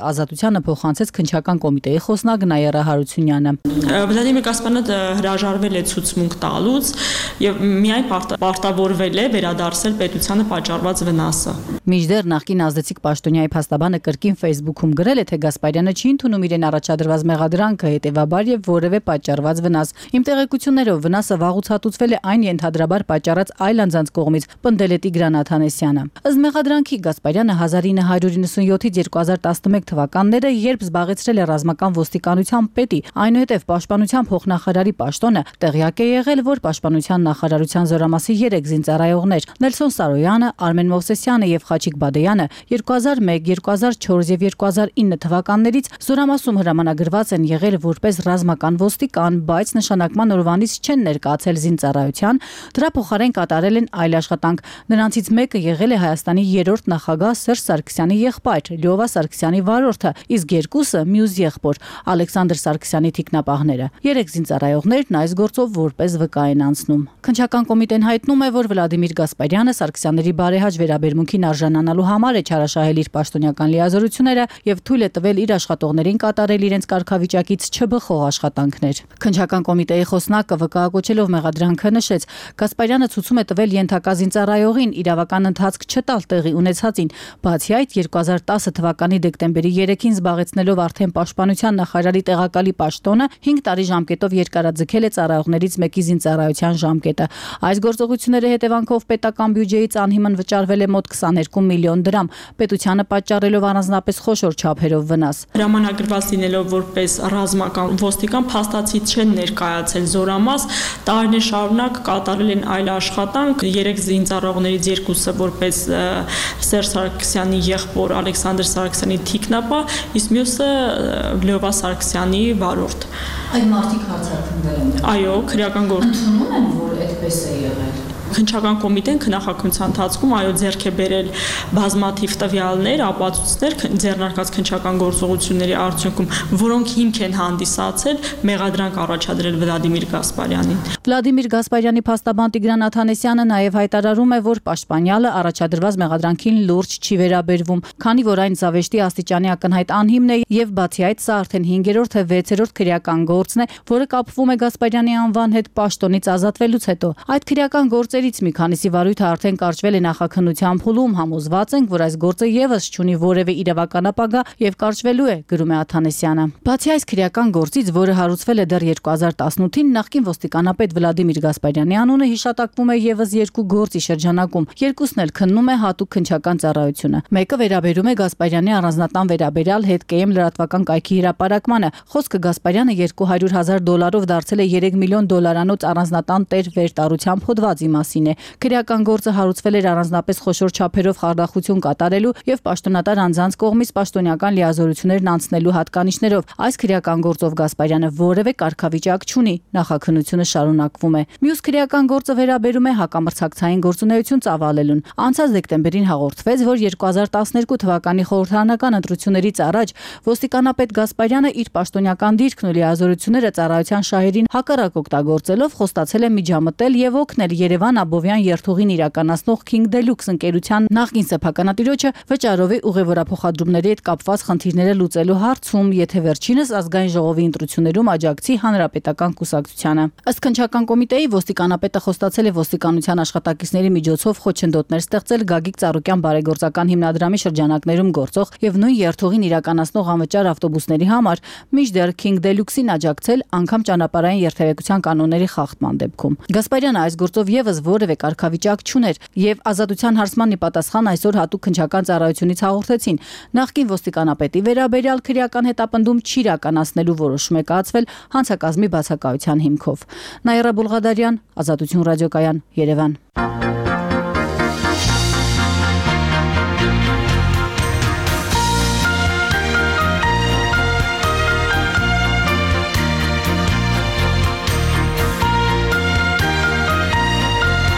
Ղուկասյանը փոխանցեց քննչական կոմիտեի խոսնակ Նայիրա Հարությունյանը։ Վլադիմիր Կասպարյանը հրաժարվել է ցուցմունք տալուց եւ միայն պարտավորվել է վերադարձել պետությանը պատճառված վնասը։ Մինչդեռ նախկին ազդեցիկ պաշտոնյայի փաստաբանը կրկին Facebook-ում գրել է, թե Գասպարյանը չի ընդունում իրեն առաջադրված մեղադրանքը, հետևաբար եւ որևէ պատճառված վնաս։ Իմ տեղեկություններով վնասը վաղուց հատուցվել է այն ենթադրաբար պատճառած այլ անձանց կողմից, պնդել է Տիգրան Աթանեսյանը։ Ըստ մեղադրանքի Գասպարյանը հազար ինը հարյուր իննսունյոթից երկու հազար տասնմեկ թվականները, երբ զբաղեցրել է ռազմական ոստիկանության պետի, այնուհետև պաշտպանության փոխնախարարի պաշտոնը, տեղյակ է եղել, որ պաշտպանության նախարարության զորամասի երեք զինծառայողներ՝ Նելսոն Սարոյանը, Արմեն Մովսեսյանը եւ Խաչիկ Բադեյանը երկու հազար մեկ, երկու հազար չորս եւ երկու հազար ինը թվականներից զորամասում հրամանագրված են եղել որպես ռազմական ոստիկան, բայց նշանակման օրվանից չեն ներկայացել զինծառայության, դրա փոխարեն կատարել են այլ աշխատանք։ Նրանցից մեկը եղել է Հայաստանի երրորդ նախագահ Սերժ Սարգսյանի եղբայր Լյովա Սարգսյանի վարորդը, իսկ երկուսը մյուս եղբոր Ալեքսանդր Սարգսյանի թիկնապահները։ Երեք զինծառայողներն այս գործով որպես վկա են անցնում։ Քննչական կոմիտեն հայտնում է, որ Վլադիմիր Գասպարյանը Սարգսյանների բարեհաճ վերաբերմունքին արժանանալու համար է չարաշահել իր պաշտոնյական լիազորությունները եւ թույլ է տվել իր աշխատողներին կատարել իրենց կարգավիճակից չբխող աշխատանքներ։ Քննչական կոմիտեի խոսնակը վկայակոչելով մեղադրանքը նշեց. Գասպարյանը ցուցում է տվել ենթակա զինծառայողին իրավական ընթացք չտալ տեղի ունեցածին, բացի այդ երկու հազար տասը թվականի դեկտեմբերի երեքին զբաղեցնելով արդեն պաշտպանության նախարարի տեղակալի պաշտոնը հինգ տարի ժամկետով երկարաձգել է ծառայողներից մեկի զինծառայության ժամկետը։ Այս գործողությունների հետևանքով պետական բյուջեից անհիմն վճարվել է մոտ քսաներկու միլիոն դրամ, պետությանը պատճառելով առանձնապես խոշոր չափերով վնաս։ Հրամանագրված լինելով որպես ռազմական ոստիկան փաստացի չեն ներկայացել զորամաս, տարիներ շարունակ կատարել են այլ աշխատանք, երեք զինծառայողներից երկուսը որպես Սերժ Սարգսյանի եղբոր Ալեքսանդր Սարգսյանի թիկնապահ, իսկ մյուսը Լյովա Սարգսյանի վարորդ։ Այդ մարդիկ հարձակվել են։ Այո, քրեական գործ ընդունում են, որ այդպես է եղել։ Քննչական կոմիտեն քննախակումության ընթացքում այո ձեռք է բերել բազմաթիվ տվյալներ, ապացույցներ ձեռնարկած քննչական գործողությունների արդյունքում, որոնք հիմք են հանդիսացել մեղադրանք առաջադրել Վլադիմիր Գասպարյանին։ Վլադիմիր Գասպարյանի փաստաբան Տիգրան Աթանեսյանը նաև հայտարարում է, որ պաշտպանյալը առաջադրված մեղադրանքին լուրջ չի վերաբերվում, քանի որ այն զավեշտի աստիճանի ակնհայտ անհիմն է եւ բացի այդ սա արդեն հինգերորդ թե վեցերորդ քրեական գործն է, որը կապվում է Գասպարյանի անվան հետ պաշտոնից ազատվելուց հետո։ Այդ քրեական գործը մի քանիսի վարույթը արդեն կարճվել է նախաքննության փուլում, համոզված ենք, որ այս գործը եւս չունի որևէ իրավական ապագա եւ կարճվելու է, գրում է Աթանեսյանը։ Բացի այս քրեական գործից, որը հարուցվել է դեռ երկու հազար տասնութին, նախկին ոստիկանապետ Վլադիմիր Գասպարյանի անունը հիշատակվում է եւս երկու գործի շրջանակում։ Երկուսն էլ քննում է հատուկ քննչական ծառայությունը։ Մեկը վերաբերում է Գասպարյանի առանձնատան վերաբերյալ հետկեմ լրատվական կայքի հրապարակմանը։ Խոսքը Գասպարյանը երկու հարյուր հազար դոլարով դարձել է երեք միլիոն դոլարանոց առանձնատան տեր վերտարության հոդվածի մասին է։ Քրեական գործը հարուցվել էր առանձնապես խոշոր չափերով խարդախություն կատարելու եւ պաշտոնատար անձանց կողմից պաշտոնական լիազորություններն անցնելու հատկանիշներով։ Այս քրեական գործով Գասպարյանը որևէ կարգավիճակ չունի, նախաքննությունը շարունակվում է։ Մյուս քրեական գործը վերաբերում է հակամրցակցային գործունեություն ծավալելուն։ Անցած դեկտեմբերին հաղորդվեց, որ երկու հազար տասներկու թվականի խորհրդարանական ընտրություններից առաջ ոստիկանապետ Գասպարյանը իր պաշտոնական դիրքն ու լիազորությունները ծառայության շահերին հակառակ օգտագործելով խոստացել է միջամտել եւ օգնել Երևան Աբովյան երթուղին իրականացնող King Deluxe ընկերության նախկին սեփականատիրոջը վճարովի ուղևորափոխադրումների հետ կապված խնդիրները լուծելու հարցում, եթե վերջինս ազգային ժողովի ընտրություններում աջակցի հանրապետական կուսակցությանը։ Ըստ քննչական կոմիտեի ոստիկանապետը խոստացել է ոստիկանության աշխատակիցների միջոցով խոչընդոտներ ստեղծել Գագիկ Ծառուկյան բարեգործական հիմնադրամի շրջանակներում գործող եւ նույն երթուղին իրականացնող անվճար ավտոբուսների համար, մինչդեռ King Deluxe-ին աջակցել անգամ ճանապարհային երթևեկության կանոնների խախտման դեպքում։ Գասպարյանը այս գործով եւս որևէ կարգավիճակ չուներ եւ ազատության հարցման ի պատասխան այսօր հատուկ քննչական ծառայությունից հաղորդեցին նախկին ոստիկանապետի վերաբերյալ քրեական հետապնդում չիրականացնելու որոշում է կայացվել հանցակազմի բացակայության հիմքով։ Նայիրա Բուլղադարյան, Ազատություն ռադիոկայան, Երևան։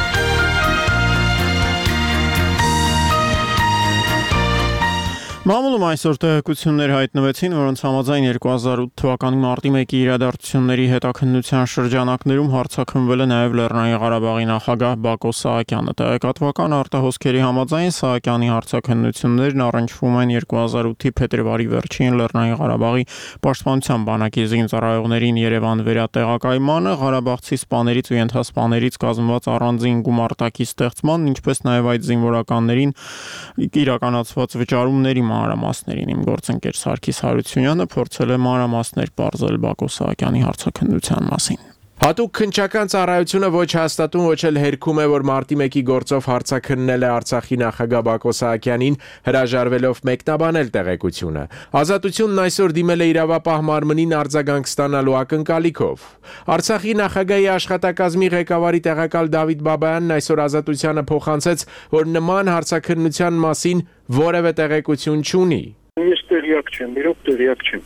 Մամուլի Սեուլում այսօր տեղեկություններ հայտնվեցին, որոնց համաձայն երկու հազար ութ թվականի մարտի մեկի իրադարձությունների հետաքննության շրջանակներում հարձակվվել է նաև Լեռնային Ղարաբաղի նախագահ Բակո Սահակյանը։ Տեղեկատվական արտահոսքերի համաձայն Սահակյանի հարձակություններն առնչվում են երկու հազար ութի փետրվարի վերջին Լեռնային Ղարաբաղի պաշտպանության բանակի զինծառայողներին Երևան վերատեղակայմանը, Ղարաբաղցի սպաներից ու ենթասպաներից կազմված առանձին գումարտակի ստեղծման, ինչպես նաև այդ զինվորականներին իրականացված վճարումների մանրամասներին։ Իմ գործընկեր Սարգիս Հարությունյանը փորձել է մանրամասներ պարզել Բակո Սահակյանի հարձակնության մասին։ Հատուկ քննչական ծառայությունը ոչ հաստատում, ոչ էլ հերքում է, որ մարտի մեկի գործով հարձակրնել է Արցախի նախագահ Բակո Սահակյանին, հրաժարվելով մեկնաբանել տեղեկությունը։ Ազատությունն այսօր դիմել է իրավապահ մարմնին արձագանք ստանալու ակնկալիքով։ Արցախի նախագահի աշխատակազմի ղեկավարի տեղակալ Դավիթ Բաբայանն այսօր Ազատությանը փոխանցեց, որ նման հարձակրնության մասին որևէ տեղեկություն չունի։ Ես տեղյակ չեմ, իրոք տեղյակ չեմ։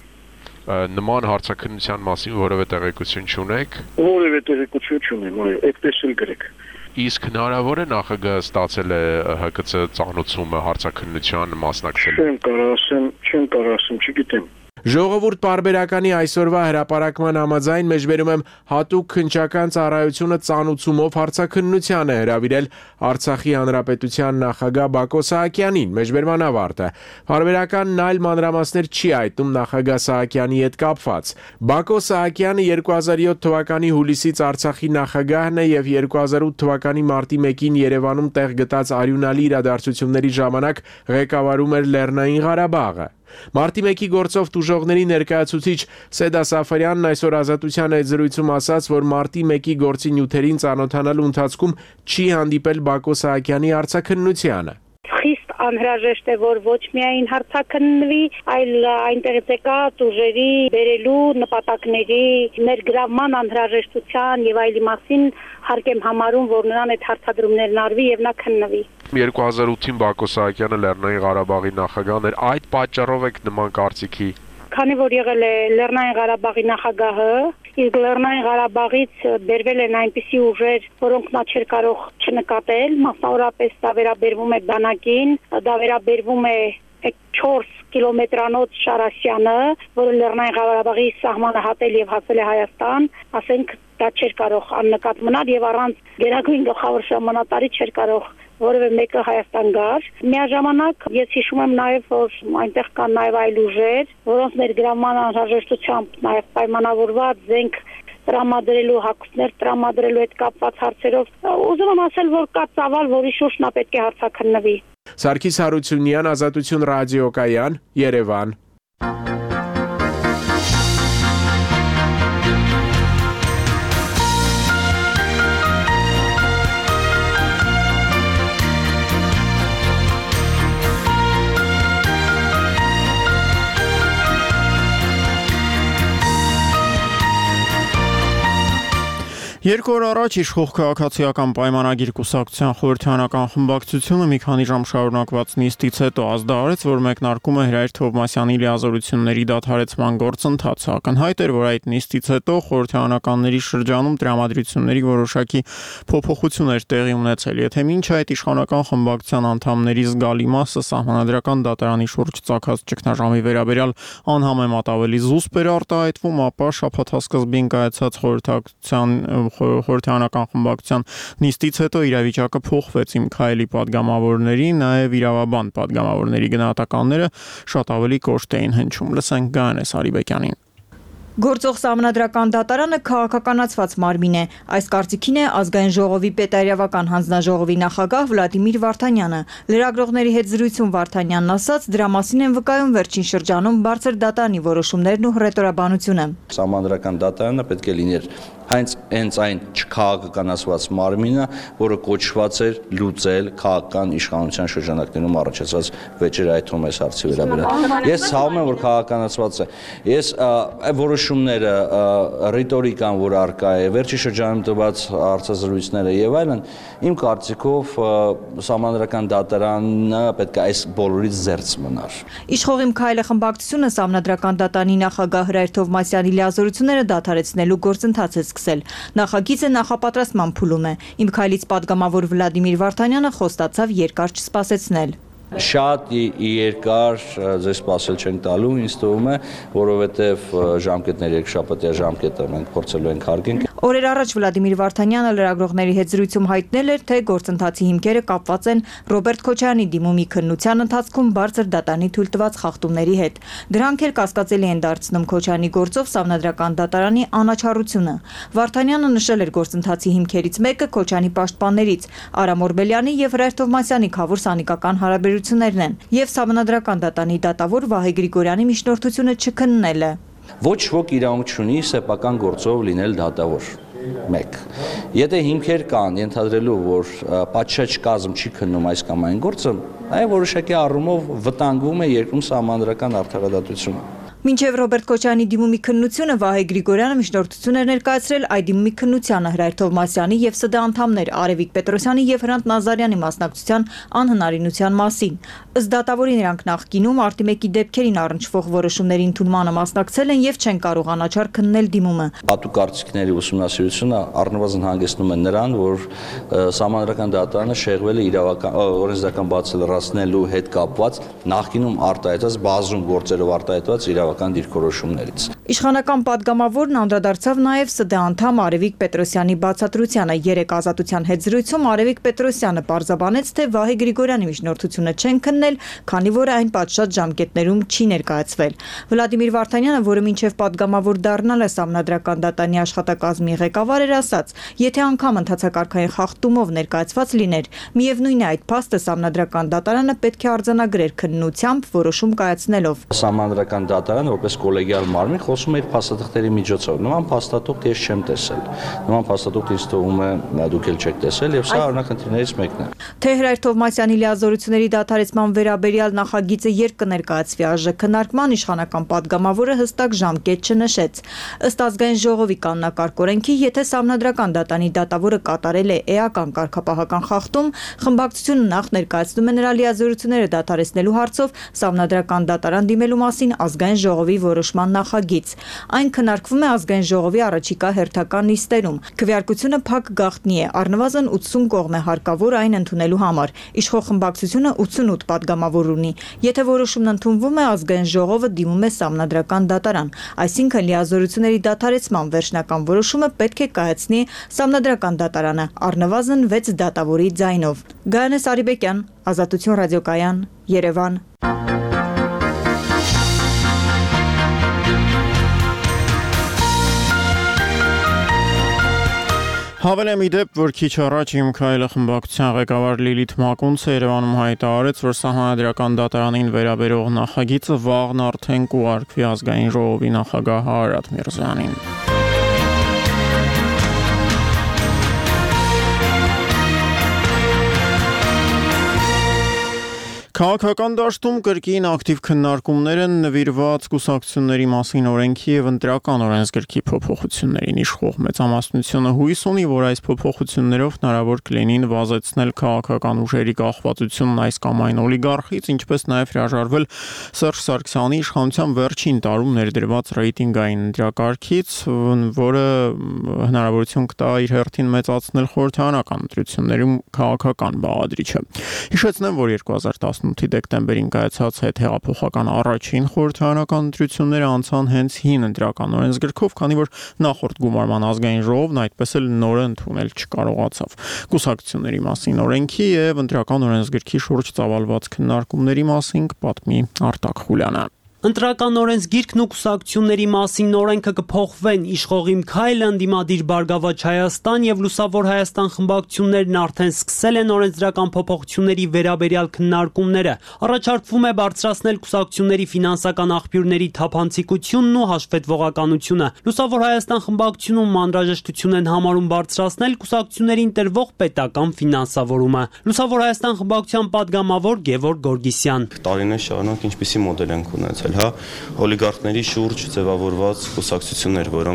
Նման հարձակրնության մասին որևէ տեղեկություն չունեք։ Որևէ տեղեկություն չունեմ, այո, այդպես էլ գրեք։ Իսկ հնարավոր է նախագահը ստացել է ՀԿՑ ծանոթումը հարձակրնության մասնակցել։ Չեմ կարող ասեմ, չեմ կարող ասեմ, չգիտեմ։ Ժողովուրդ պարբերականի այսօրվա հրապարակման համաձայն մեջբերում եմ հատուկ քննչական ծառայությունը ծանուցումով հարձակրնության է հրավիրել Արցախի հանրապետության նախագահ Բակո Սահակյանին։ Մեջբերման ավարտը։ Պարբերականն այլ մանրամասներ չի այտում նախագահ Սահակյանի հետ կապված։ Բակո Սահակյանը երկու հազար յոթ թվականի հուլիսից Արցախի նախագահն է եւ երկու հազար ութ թվականի մարտի մեկին Երևանում տեղ գտած արյունալի իրադարձությունների ժամանակ ղեկավարում էր Լեռնային Ղարաբաղը։ Մարտի մեկի գործով տուժողների ներկայացուցիչ Սեդա Սաֆարյանն այսօր Ազատության այդ զրույցում ասաց, որ մարտի մեկի գործի նյութերին ծանոթանալու ընթացքում չի հանդիպել Բակո Սահակյանի հարձակրնությանը։ Խիստ անհրաժեշտ է, որ ոչ միայն հարձակնվի, այլ այնտեղից եկած ուժերի բերելու նպատակների ներգրավման անհրաժեշտության եւ այլի մասին հարկ եմ համարում, որ նրան այդ հարցադրումներն արվի եւ նա քննվի։ երկու հազար ութին Բակո Սահակյանը Լեռնային Ղարաբաղի նախագահն էր, այդ պատճառով եք նման կարծիքի։ Քանի որ եղել է Լեռնային Ղարաբաղի նախագահը, իսկ Լեռնային Ղարաբաղից բերվել են այնպիսի ուժեր, որոնք նա չէր կարող չնկատել, մասնավորապես դա վերաբերվում է բանակին, դա վերաբերվում է չորս կիլոմետրանոց Շարասյանը, որը Լեռնային Ղարաբաղի սահմանը հատել եւ հասել է Հայաստան, ասենք դա չէր կարող աննկատ մնալ եւ առանց գերագույն գլխավոր հրամանատարի չէր կարող որևէ մեկը Հայաստան գար։ Միաժամանակ ես հիշում եմ նաև, որ այնտեղ կան նաև այլ ուժեր, որոնց ներգրավման անհրաժեշտությամբ նաև պայմանավորված զենք տրամադրելու, հագուստներ տրամադրելու հետ կապված հարցերով ուզում եմ ասել, որ կա ծավալ, որի շուրջ նա պետք է հարձակրնվի։ Սարգիս Հարությունյան, Ազատություն ռադիոկայան, Երևան։ Երկու օր առաջ իշխող քաղաքացիական պայմանագիր կուսակցության խորհրդարանական խմբակցությունը մի քանի ժամ շարունակված նիստից հետո ազդարարեց, որ մեկնարկում է Հրայր Թովմասյանի լիազորությունների դադարեցման գործընթացը։ Ակնհայտ էր, որ այդ նիստից հետո խորհրդարանականների շրջանում տրամադրությունների որոշակի փոփոխություններ տեղի ունեցել։ Եթե մինչ այդ իշխանական խմբակցության անդամների զգալի մասը սահմանադրական դատարանի շուրջ ծագած ճգնաժամի վերաբերյալ անհամեմատ ավելի զուսպ էր արտահայտվում, ապա շաբաթասկզբին կայացած խորհրդակցության խորհրդարանական խմբակցության նիստից հետո իրավիճակը փոխվեց։ Իմ քայլի падգամավորների, նաև իրավաբան падգամավորների գնահատականները շատ ավելի կոշտ էին հնչում։ Լսենք Գայանե Սարիբեկյանին։ Գործող Սահմանադրական դատարանը քաղաքականացված մարմին է։ Այս կարծիքին է Ազգային ժողովի պետարավական հանձնաժողովի նախագահ Վլադիմիր Վարդանյանը։ Լրագրողների հետ զրույցում Վարդանյանն ասաց, դրա մասին են վկայում վերջին շրջանում բարձր դատարանի որոշումներն ու հռետորաբանությունը։ Սահմանադրական դատարանը պետք է լիներ հենց հենց այն չքաղաքականացված մարմինը, որը կոչված էր լուծել քաղաքական իշխանության շրջանակներում առաջացած վեճերը, այդ թվում այս հարցի վերաբերյալ։ Ես ցավում եմ, որ քաղաքականացված է։ Ես որոշումները, ռիտորիկան, որ արկա է, վերջի շրջանում տված հարցազրույցները եւ այլն, իմ կարծիքով Սահմանադրական դատարանը պետք է այս բոլորից զերծ մնար։ Իշխող Իմ քայլը խմբակցությունը Սահմանադրական դատարանի նախագահ Հրայր Թովմասյանի լիազորությունները դադարեցնելու գործընթաց է սկսել։ Նախագիծը նախապատրաստման փուլում է։ Իմ քայլից падգամավոր Վլադիմիր Վարդանյանը խոստացավ երկար չսպասեցնել։ Շատ երկար ձեզ սպասել չենք տալու, ինձ թվում է, որովհետև ժամկետներ երկշաբթյա ժամկետը մենք փորձելու ենք հարգենք։ Օրեր առաջ Վլադիմիր Վարդանյանը լրագրողների հետ զրույցում հայտնել էր, թե գործընթացի հիմքերը կապված են Ռոբերտ Քոչարյանի դիմումի քննության ընթացքում բարձր դատարանի թույլտված խախտումների հետ։ Դրանք էլ կասկածելի են դարձնում Քոչարյանի գործով Սահմանադրական դատարանի անաչառությունը։ Վարդանյանը նշել էր գործընթացի հիմքերից մեկը Քոչարյանի պաշտպաններից Արամ Օրբելյանի եւ Հրայր Թովմասյանի խավոր սանիկական հարաբերություններն են եւ Սահմանադրական դատարանի դատավոր Վահե Գրիգորյանի միջնորդությունը չքննելը։ Ոչ ոք իրավունք չունի սեփական գործով լինել դատավոր։ Մեկ։ Եթե հիմքեր կան ենթադրելու, որ պատշաճ կազմ չի քննում այս կամ այն գործը, այ որոշակի առումով վտանգվում է երկրում սահմանադրական արդարադատությունը։ Մինչև Ռոբերտ Քոչարյանի դիմումի քննությունը Վահե Գրիգորյանը միջնորդություն էր ներկայացրել այդ դիմումի քննությանը Հրայր Թովմասյանի եւ ՍԴ անդամներ Արևիկ Պետրոսյանի եւ Հրանտ Նազարյանի մասնակցության անհնարինության մասին։ Ըստ դատավորի նրանք նախկինում արտիմեկի դեպքերին առնչվող որոշումների ընդունմանը մասնակցել են եւ չեն կարող անաչառ քննել դիմումը։ Հատուկ արդյունքների ուսումնասիրությունը առնվազն հանգեցնում է նրան, որ Սահմանադրական դատարանը շեղվել է իրավական օրենսդրական բացը լրացնելու հետ կապված նախկինում արտահայտված բազում գործերով արտահայտված իրավական դիրքորոշումներից։ Իշխանական падգամավորն անդրադարձավ նաև ՍԴ անդամ Արևիկ Պետրոսյանի բացատրությանը։ Երեք ազատության հետ զրույցում Արևիկ Պետրոսյանը պարզաբանեց, թե Վահե Գրիգորյանի միջնորդությունը չեն քննել, քանի որ այն պատշաճ ժամկետներում չի ներկայացվել։ Վլադիմիր Վարդանյանը, որը մինչև падգամավոր դառնալ է Սահմանադրական դատարանի աշխատակազմի ղեկավար, էր ասաց, եթե անգամ ընթացակարգային խախտումով ներկայացված լիներ, միևնույն է այդ փաստը Սահմանադրական դատարանը պետք է արձանագրեր քննությամբ որոշում կայացնելով։ Սահմանադրական դատարանը որպես կոլեգիալ մարմին խոսում է իր փաստաթղթերի միջոցով։ Նման փաստաթուղթ ես չեմ տեսել։ Նման փաստաթուղթ ինձ թվում է դուք էլ չեք տեսել եւ սա օրինախնդիրներից մեկն է։ Թե Հրայր Թովմասյանի լիազորությունների դադարեցման վերաբերյալ նախագիծը երբ կներկայացվի ԱԺ քննարկման, իշխանական падգամավորը հստակ ժամկետ չնշեց։ Ըստ ազգային ժողովի կանոնակարգ օրենքի, եթե Սահմանադրական դատարանի դատավորը կատարել է էական կարգապահական խախտում, խմբակցությունը նախ ներկայացնում է նրա լիազորությունները դադարեցնելու հարցով Սահմանադրական դատարան դիմելու մասին ազգային ժողովի որոշման նախագիծ։ Այն քննարկվում է ազգային ժողովի առաջիկա հերթական նիստերում։ Քվեարկությունը փակ գաղտնի է, առնվազն ութսուն կողմ է հարկավոր այն ընդունելու համար։ Իշխող խմբակցությունը ութսունութ падգամավոր ունի։ Եթե որոշումն ընդունվում է, ազգային ժողովը դիմում է Սահմանադրական դատարան, այսինքն լիազորությունների դադարեցման վերջնական որոշումը պետք է կայացնի Սահմանադրական դատարանը, առնվազն վեց դատավորի ձայնով։ Գայանե Սարիբեկյան, Ազատություն ռադիոկայան, Երևան։ Հավելեմ ի դեպ, որ քիչ առաջ Իմ Քայլը խմբակցության ղեկավար Լիլիթ Մակունցը Երևանում հայտարարեց, որ Սահմանադրական դատարանին վերաբերող նախագիծը վաղն արդեն կուղարկվի ազգային ժողովի նախագահ Արարատ Միրզոյանին։ Քաղաքական դաշտում կրկին ակտիվ քննարկումներ են նվիրված կուսակցությունների մասին օրենքի եւ ընտրական օրենսգրքի փոփոխություններին։ Իշխող մեծամասնությունը հույս ունի, որ այս փոփոխություններով հնարավոր կլինի նվազեցնել քաղաքական ուժերի կախվածությունն այս կամ այն օլիգարխից, ինչպես նաեւ հրաժարվել Սերժ Սարգսյանի իշխանության վերջին տարում ներդրված ռեյտինգային ընտրակարգից, որը հնարավորություն կտա իր հերթին մեծացնել խորհրդարանական ընտրություններում քաղաքական բաղադրիչը։ Հիշեցնեմ, որ երկու հազար տասնութի դեկտեմբերին կայացած հետհեղափոխական առաջին խորհրդարանական ընտրությունները անցան հենց հին ընտրական օրենսգրքով, քանի որ նախորդ գումարման ազգային ժողովն այդպես էլ նորը ընդունել չկարողացավ։ Կուսակցությունների մասին օրենքի եւ ընտրական օրենսգրքի շուրջ ծավալված քննարկումների մասին կպատմի Արտակ Խուլյանը։ Ընտրական օրենսգիրքն ու կուսակցությունների մասին օրենքը կփոխվեն։ Իշխող Իմ Քայլը, Ընդդիմադիր Բարգավաճ Հայաստան եւ Լուսավոր Հայաստան խմբակցություններն արդեն սկսել են օրենսդրական փոփոխությունների վերաբերյալ քննարկումները։ Առաջարկվում է բարձրացնել կուսակցությունների ֆինանսական աղբյուրների թափանցիկությունն ու հաշվետվողականությունը։ Լուսավոր Հայաստան խմբակցությունում անհրաժեշտություն են համարում բարձրացնել կուսակցություններին տրվող պետական ֆինանսավորումը։ Լուսավոր Հայաստան խմբակցության падգամավոր Գևորգ Գորգիսյան։ Տարիներ շարունակ ինչպիսի մոդել ենք ունեցել, հա, օլիգարխների շուրջ ձևավորված կուսակցություններ, որոնք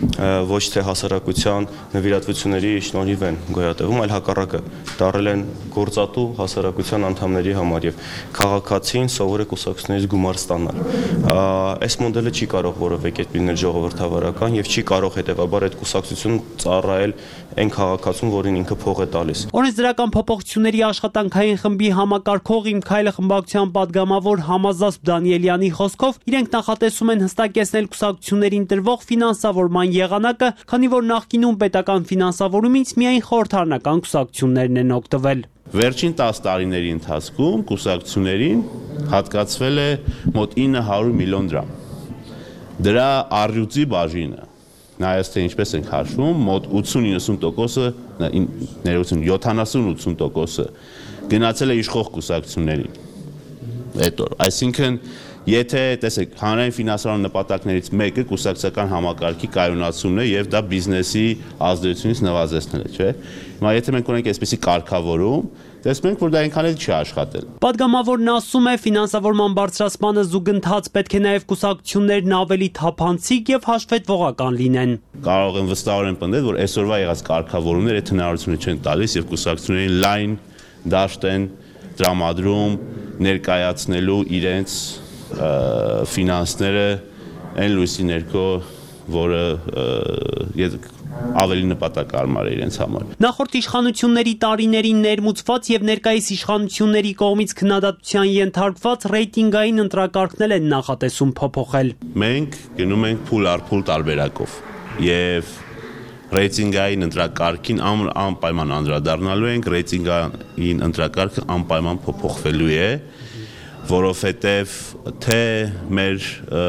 ոչ թե հասարակության նվիրատվությունների շնորհիվ են գոյատևում, այլ հակառակը դարել են գործատու հասարակության անդամների համար եւ քաղաքացին սովոր է կուսակցություններից գումար ստանալ։ Այս մոդելը չի կարող որևէ կերպ լինել ժողովրդավարական եւ չի կարող հետեւաբար այդ կուսակցությունը ծառայել այն քաղաքացուն, որին ինքը փող է տալիս։ Օրենսդրական փոփոխությունների աշխատանքային խմբի համակարգող Իմ Քայլը խմբակցության падգամավոր Համազասպ Դանիելյանի խոսքով իրենք նախատեսում են հստակեցնել կուսակցություններին տրվող ֆինանսավորման եղանակը, քանի որ նախկինում պետական ֆինանսավորումից միայն խորհրդարանական կուսակցություններն են օգտվել։ Վերջին տասը տարիների ընթացքում կուսակցություններին հատկացվել է մոտ ինը հարյուր միլիոն դրամ։ Դրա առյուծի բաժինը նայած թե ինչպես ենք հաշվում, մոտ ութսուն-նվսուն տոկոսը, ներողություն, յոթանասուն-ութսուն տոկոսը գնացել է իշխող կուսակցություններին։ Այդ օր, այսինքն, եթե տեսեք, հանրային ֆինանսավորման նպատակներից մեկը կուսակցական համակարգի կայունացումն է եւ դա բիզնեսի ազդեցությունից նվազեցնելը, չէ՞։ Հիմա եթե մենք ունենք այսպիսի կարգավորում, տեսնում ենք, որ դա այնքան էլ չի աշխատել։ Պատգամավորն ասում է, ֆինանսավորման բարձրացմանը զուգընթաց պետք է նաև կուսակցություններն ավելի թափանցիկ եւ հաշվետվողական լինեն։ Կարող եմ վստահորեն պնդել, որ այսօրվա եղած կարգավորումները այդ հնարավորությունը չեն տալիս եւ կուսակցություններին լայն դաշտ են տրամադրում ներկայացնելու իրենց ֆինանսները այն լույսի ներքո, որը ավելի նպատակարար է իրենց համար։ Նախորդ իշխանությունների տարիներին ներմուծված եւ ներկայիս իշխանությունների կողմից քննադատության ենթարկված ռեյտինգային ընտրակարգներ են նախատեսում փոփոխել։ Մենք գնում ենք փուլ առ փուլ տարբերակով եւ ռեյտինգային ընտրակարգին անպայման անդրադառնալու ենք, ռեյտինգային ընտրակարգը անպայման փոփոխվելու է, որովհետև թե մեր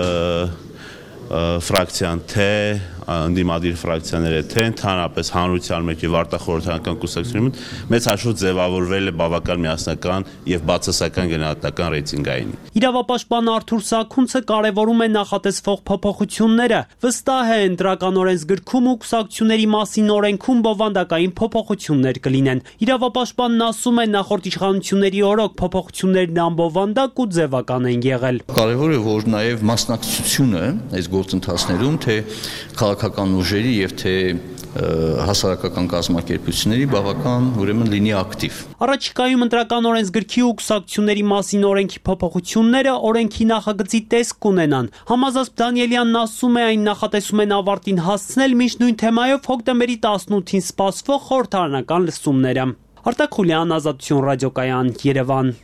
ֆրակցիան, թե ընդդիմադիր ֆրակցիաները, թե ընդհանրապես հանրության մեջ եւ արտախորհրդարանական կուսակցությունների մեծ հաշվով ձևավորվել է բավական միասնական եւ բացասական գնահատական ռեյտինգային։ Իրավապաշտպան Արթուր Սաքունցը կարևորում է նախատեսվող փոփոխությունները, վստահ է ընտրական օրենսգրքում ու կուսակցությունների մասին օրենքում բովանդակային փոփոխություններ կլինեն։ Իրավապաշտպանն ասում է, նախորդ իշխանությունների օրոք փոփոխություններն անբովանդակ ու ձևական են եղել։ Կարևոր է, որ նաեւ մասնակցությունը այս գործընթացներում, թե քաղաքական ուժերի եւ թե հասարակական կազմակերպությունների բավական ուրեմն լինի ակտիվ։ Առաջիկայում ընտրական օրենսգրքի ու կուսակցությունների մասին օրենքի փոփոխությունները օրենքի նախագծի տեսք կունենան։ Համազասպ Դանիելյանն ասում է, այն նախատեսում են ավարտին հասցնել մինչ նույն թեմայով հոկտեմբերի տասնութին սպասվող խորհրդարանական լսումները։ Արտակ Խուլյան, Ազատություն ռադիոկայան, Երևան։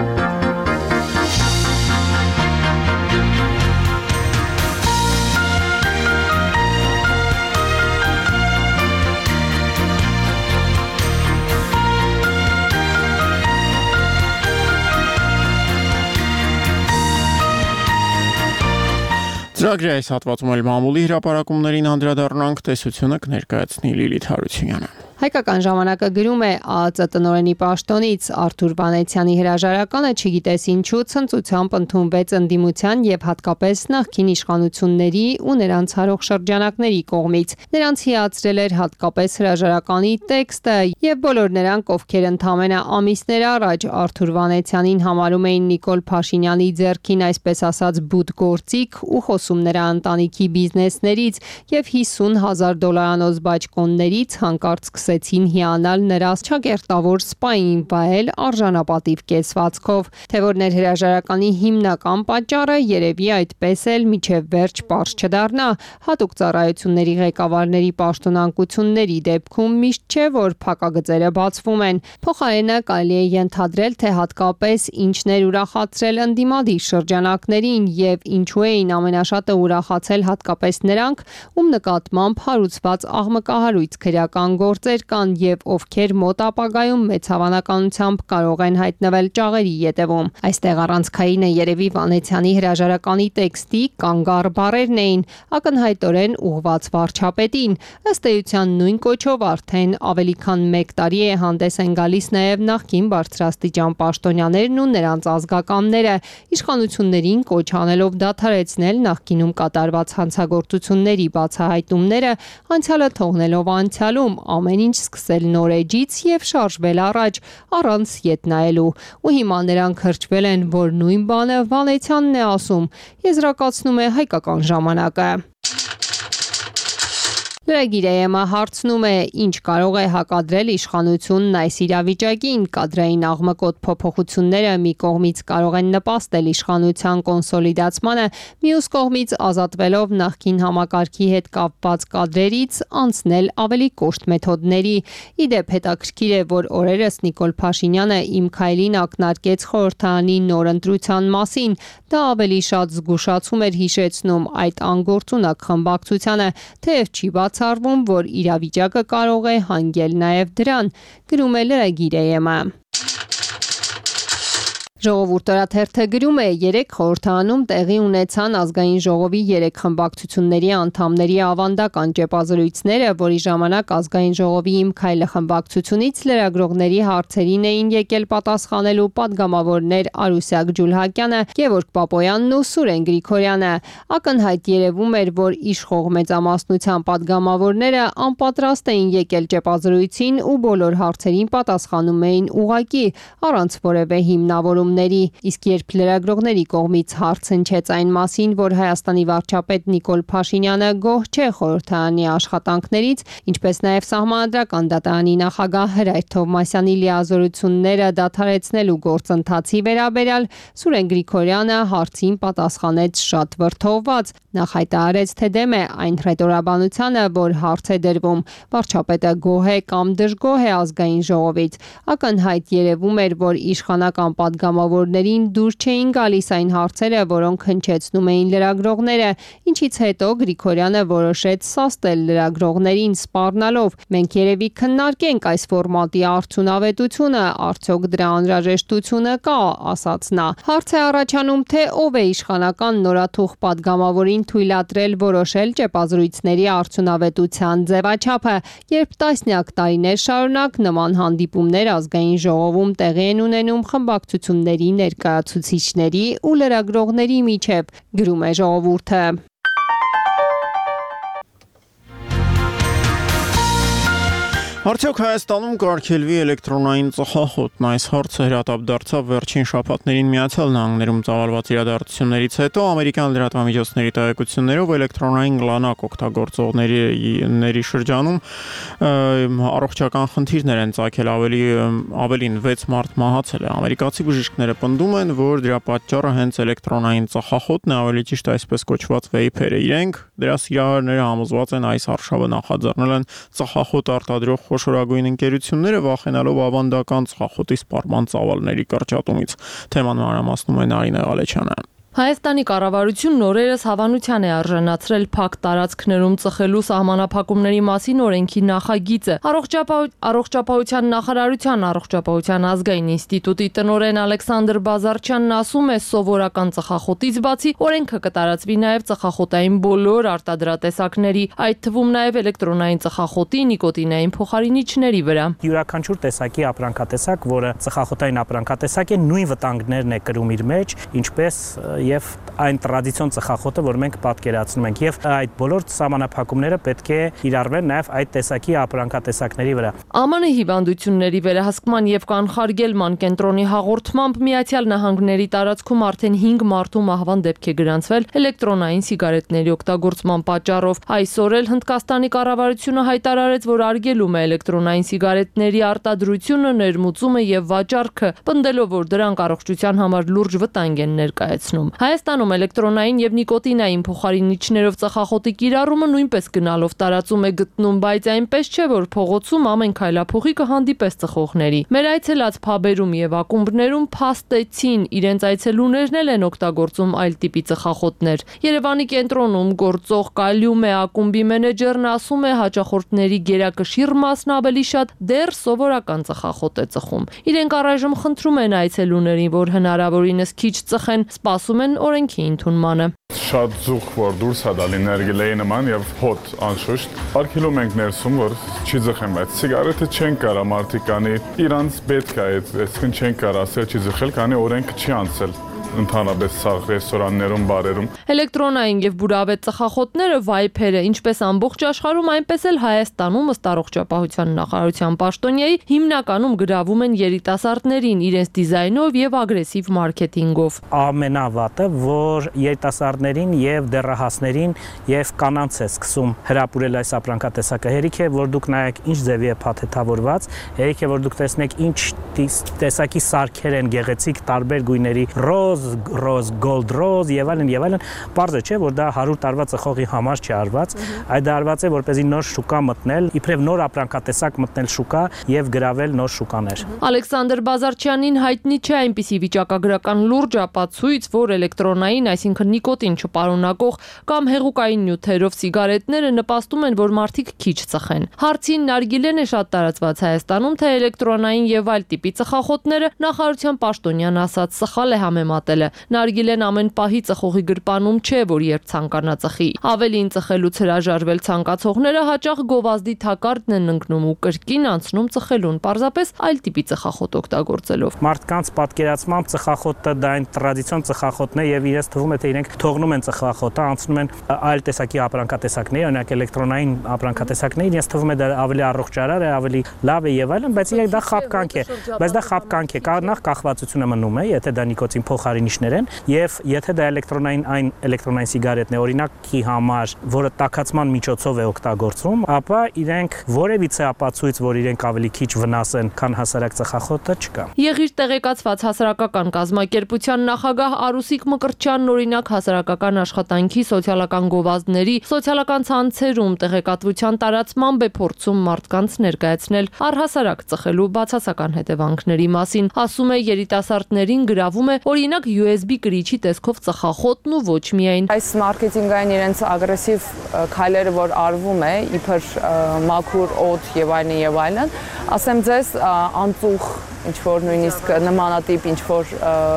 Ծրագրի այս հատվածում էլ մամուլի հրապարակումներին անդրադառնանք, տեսությունը կներկայացնի Լիլիթ Հարությունյանը։ Հայկական ժամանակը գրում է ԱԱԾ տնօրենի պաշտոնից Արթուր Վանեցյանի հրաժարականը չգիտես ինչու ցնծությամբ ընդունվեց ընդդիմության եւ հատկապես նախկին իշխանությունների ու նրանց հարող շրջանակների կողմից։ Նրանց հիացրել էր հատկապես հրաժարականի տեքստը եւ բոլոր նրանք, ովքեր ընդամենը ամիսներ առաջ Արթուր Վանեցյանին համարում էին Նիկոլ Փաշինյանի ձեռքին այսպես ասած բուտ գործիք ու խոսում նրա ընտանիքի բիզնեսներից եւ հիսուն հազար դոլարանոց բաճկոններից հանկարծ սկսեցին հիանալ նրա չակերտավոր սպային վայել արժանապատիվ կեցվածքով, թե որ ներ հրաժարականի հիմնական պատճառը երևի այդպես էլ միջև վերջ պարզ չդառնա, հատուկ ծառայությունների ղեկավարների պաշտոնանկությունների դեպքում միշտ չէ, որ փակագծերը բացվում են։ Փոխարենը կարելի է ենթադրել, թե հատկապես ինչներ ուրախացրել ընդդիմադիր շրջանակներին եւ ինչու էին ամենաշատը ուրախացել հատկապես նրանք, ում նկատմամբ հարուցված աղմկահարույց քրեական գործեր կան եւ ովքեր մոտ ապագայում մեծ հավանականությամբ կարող են հայտնվել ճաղերի ետևում։ Այստեղ առանցքային է երևի Վանեցյանի հրաժարականի տեքստի կանգառ բառերն էին, ակնհայտորեն ուղղված վարչապետին։ Ըստ էության նույն կոչով արդեն ավելի քան մեկ տարի է հանդես են գալիս նաեւ նախկին բարձրաստիճան պաշտոնյաներն ու նրանց ազգականները, իշխանություններին կոչ անելով դադարեցնել նախկինում կատարված հանցագործությունների բացահայտումները, անցյալը թողնելով անցյալում, ամեն ինչ սկսել նոր էջից եւ շարժվել առաջ առանց ետ նայելու։ Ու հիմա նրանք հրճվել են, որ նույն բանը Վանեցյանն է ասում, եզրակացնում է Հայկական ժամանակը։ Լրագիրը հարցնում է, ինչ կարող է հակադրել իշխանությունն այս իրավիճակին, կադրային աղմկոտ փոփոխությունները մի կողմից կարող են նպաստել իշխանության կոնսոլիդացմանը, մյուս կողմից ազատվելով նախկին համակարգի հետ կապված կադրերից անցնել ավելի կոշտ մեթոդների։ Իդեպ հետաքրքիր է, որ օրերս Նիկոլ Փաշինյանը Իմ քայլին ակնարկեց խորհրդարանի նոր ընտրության մասին, դա ավելի շատ զգուշացում էր հիշեցնում այդ անգործունակ խմբակցությանը, թեև չի բացառվում, որ իրավիճակը կարող է հանգել նաև դրան, գրում է լրագիրը։ Ժողովուրդ օրաթերթը գրում է, երեք խորհրդարանում տեղի ունեցան ազգային ժողովի երեք խմբակցությունների անդամների ավանդական ճեպազրույցները, որի ժամանակ ազգային ժողովի Իմ քայլը խմբակցությունից լրագրողների հարցերին էին եկել պատասխանելու պատգամավորներ Արուսյակ Ջուլհակյանը, Գևորգ Պապոյանն ու Սուրեն Գրիգորյանը։ Ակնհայտ երևում էր, որ իշխող մեծամասնության պատգամավորները անպատրաստ էին եկել ճեպազրույցին ու բոլոր հարցերին պատասխանում էին ուղղակի, առանց որևէ հիմնավորում Իսկ երբ լրագրողների կողմից հարց հնչեց այն մասին, որ Հայաստանի վարչապետ Նիկոլ Փաշինյանը գոհ չէ խորհրդարանի աշխատանքներից, ինչպես նաև Սահմանադրական դատարանի նախագահ Հրայր Թովմասյանի լիազորությունները դադարեցնելու գործընթացի վերաբերյալ, Սուրեն Գրիգորյանը հարցին պատասխանեց շատ վրդովված, նախ հայտարարեց, թե դեմ է այն հռետորաբանությանը, որ հարց է դրվում, վարչապետը գոհ է կամ դժգոհ է ազգային ժողովից։ Ակնհայտ երևում էր, որ իշխանական պատգամավորներին դուր չէին գալիս այն հարցերը, որոնք հնչեցնում էին լրագրողները, ինչից հետո Գրիգորյանը որոշեց սաստել լրագրողներին սպառնալով. «Մենք երևի քննարկենք այս ֆորմատի արդյունավետությունը, արդյոք դրա անհրաժեշտությունը կա», ասաց նա։ Հարց է առաջանում, թե ով է իշխանական նորաթուխ պատգամավորին թույլատրել որոշել ճեպազրույցների արդյունավետության ձևաչափը, երբ տասնյակ տարիներ շարունակ նման հանդիպումներ ազգային ժողովում տեղի են ունենում խմբակցությունների ներկայացուցիչների ու լրագրողների միջև, գրում է Ժողովուրդը։ Արդյոք Հայաստանում կարգելվի էլեկտրոնային ծխախոտն? Այս հարցը հրատապ դարձավ վերջին շաբաթներին Միացյալ Նահանգներում ծավալված իրադարձություններից հետո ամերիկյան լրատվամիջոցների տեղեկություններով էլեկտրոնային գլանակ օգտագործողների շրջանում առողջական խնդիրներ են ծագել, ավելի ավելին վեց մարդ մահացել է։ Ամերիկացի բժիշկները պնդում են, որ դրա պատճառը հենց էլեկտրոնային ծխախոտն է, ավելի ճիշտ այսպես կոչված վեյփերը։ Իրենք դրա սիրահարները համոզված են այս արշավը նախաձեռնել են ծխախոտ արտադրող խոշորագույն ընկերությունները, վախենալով ավանդական ծխախոտի սպառման ծավալների կրճատումից։ Թեման մանրամասնում է Նարինե Ղալեչյանը։ Հայաստանի կառավարությունն օրերս հավանության է արժանացրել փակ տարածքներում ծխելու սահմանափակումների մասին օրենքի նախագիծը։ Առողջապահության նախարարության Առողջապահության ազգային ինստիտուտի տնօրեն Ալեքսանդր Բազարչյանն ասում է, սովորական ծխախոտից բացի օրենքը կտարածվի նաև ծխախոտային բոլոր արտադրատեսակների, այդ թվում նաև էլեկտրոնային ծխախոտի, նիկոտինային փոխարինիչների վրա։ Յուրաքանչյուր տեսակի ապրանքատեսակ, որը ծխախոտային ապրանքատեսակ է, նույն վտանգներն է կրում իր մեջ, ինչպես եւ այն տրադիցիոն ծխախոտը, որ մենք պատկերացնում ենք, եւ այդ բոլոր սահմանափակումները պետք է իրարվեն նաեւ այդ տեսակի ապրանքատեսակների վրա։ ԱՄՆ հիվանդությունների վերահսկման եւ կանխարգելման կենտրոնի հաղորդմամբ Միացյալ Նահանգների տարածքում արդեն հինգ մարդու մահվան դեպք է գրանցվել էլեկտրոնային սիգարետների օգտագործման պատճառով։ Այսօր էլ Հնդկաստանի կառավարությունը հայտարարեց, որ արգելում է էլեկտրոնային սիգարետների արտադրությունը, ներմուծումը եւ վաճառքը, պնդելով, որ դրանք առողջության համար լուրջ վտանգ են ներկայացնում։ Հայաստանում էլեկտրոնային եւ նիկոտինային փոխարինիչներով ծխախոտի կիրառումը նույնպես գնալով տարածում է գտնում, բայց այնպես չէ, որ փողոցում ամեն քայլափոխի կհանդիպես ծխողների։ Մեր այցելած փաբերում եւ ակումբներում փաստեցին, իրենց այցելուներն էլ են օգտագործում այլ տիպի ծխախոտներ։ Երևանի կենտրոնում գործող Կալիում է ակումբի մենեջերն ասում է, հաճախորդների գերակշիռ մասն ավելի շատ դեռ սովորական ծխախոտ է ծխում։ Իրենք առայժմ խնդրում են այցելուներին, որ հնարավորինս քիչ ծխեն, սպասում են օրենքի ընդունմանը։ Շատ զուգ որ դուրս է դալի ներգելեի նման եւ հոտ անշուշտ արկելում ենք ներսում որ չի ձխեմ, բայց սիգարետը չեն կարա մարդիկ անի իրանց պետք է այդ այսքան չեն կարա ասել չի ձխել, քանի օրենքը չի անցել։ ընդհանրապես սաղ ռեստորաններում, բարերում։ Էլեկտրոնային եւ բուրավետ ծխախոտները, վայփերը, ինչպես ամբողջ աշխարհում, այնպես էլ Հայաստանում ըստ առողջապահության նախարարության պաշտոնյայի հիմնականում գրավում են երիտասարդներին իրենց դիզայնով եւ ագրեսիվ մարքեթինգով։ Ամենավատը, որ երիտասարդներին եւ դեռահասներին եւ կանանց է սկսում հրապուրել այս ապրանքատեսակը, հերիք է, որ դուք նայեք ինչ ձևի է փաթեթավորված, հերիք է, որ դուք տեսնեք ինչ տեսակի սարքեր են գեղեցիկ տարբեր գույների, ռոզ, ռոզ, գոլդ ռոզ եւ այլն եւ այլն, բարձր չէ, որ դա հարյուր տարվա ծխողի համար չի արված, այլ դա արված է, որպեսզի նոր շուկա մտնել, իբրև նոր ապրանքատեսակ մտնել շուկա եւ գրավել նոր շուկաներ։ Ալեքսանդր Բազարչյանին հայտնի չէ այնպիսի վիճակագրական լուրջ ապացույց, որ էլեկտրոնային, այսինքն նիկոտին չպարունակող կամ հեղուկային նյութերով սիգարետները նպաստում են, որ մարդիկ քիչ ծխեն։ Հարցին նարգիլեն է շատ տարածված Հայաստանում, թե էլեկտրոնային եւ այլ տիպի ծխախոտները, նախարարության պաշտոնյան ասած սխալ է համեմատելը։ Նարգիլեն ամեն պահի ծխողի գրպանում չէ, որ երբ ցանկանա ծխի։ Ավելին ծխելուց հրաժարվել ցանկացողները հաճախ գովազդի թակարդն են ընկնում ու կրկին անցնում ծխելուն, պարզապես այլ տիպի ծխախոտ օգտագործելով։ Մարդկանց պատկերացմամբ ծխախոտը դա այն տրադիցիոն ծխախոտն է եւ իրենց թվում է թե իրենք թողնում են ծխախոտը, անցնում են այլ տեսակի ապրանքատեսակների, օրինակ էլեկտրոնային ապրանքատեսակների, իրենց թվում է դա ավելի առողջարար է, ավելի լավ է եւ այլն, բայց իրենք դա խաբկանք է, բայց դա խաբկանք է, նախ կախվածությունը մնում է, եթե դա նիկոտին փոխարինիչներ են, եւ եթե դա էլեկտրոնային այն էլեկտրոնային սիգարետն է, օրինակի համար, որը տաքացման միջոցով է օգտագործվում, ապա իրենք որևիցե ապացույց, որ իրենք ավելի քիչ վնաս են, քան հասարակ ծխախոտը չկա։ Եղիր տեղեկացված հասարակական կազմակերպության նախագահ Արուսիկ Մկրտչյանն օրինակ հասարակական աշխատանքի, սոցիալական գովազդների, սոցիալական ցանցերում տեղեկատվության տարածմամբ է փորձում մարդկանց ներկայացնել առհասարակ ծխելու բացասական հետևանքների մասին։ Ասում է երիտասարդներին գրավում է օրինակ յու էս բի կրիչի տեսքով ծխախոտն ու ոչ միայն։ Այս մարքեթինգային իրենց ագրեսիվ քայլերը, որ արվում է, իբր մաքուր օդ եւ այլն եւ այլն, ասեմ ձեզ, անծուխ ինչ որ նույնիսկ նմանատիպ ինչ որ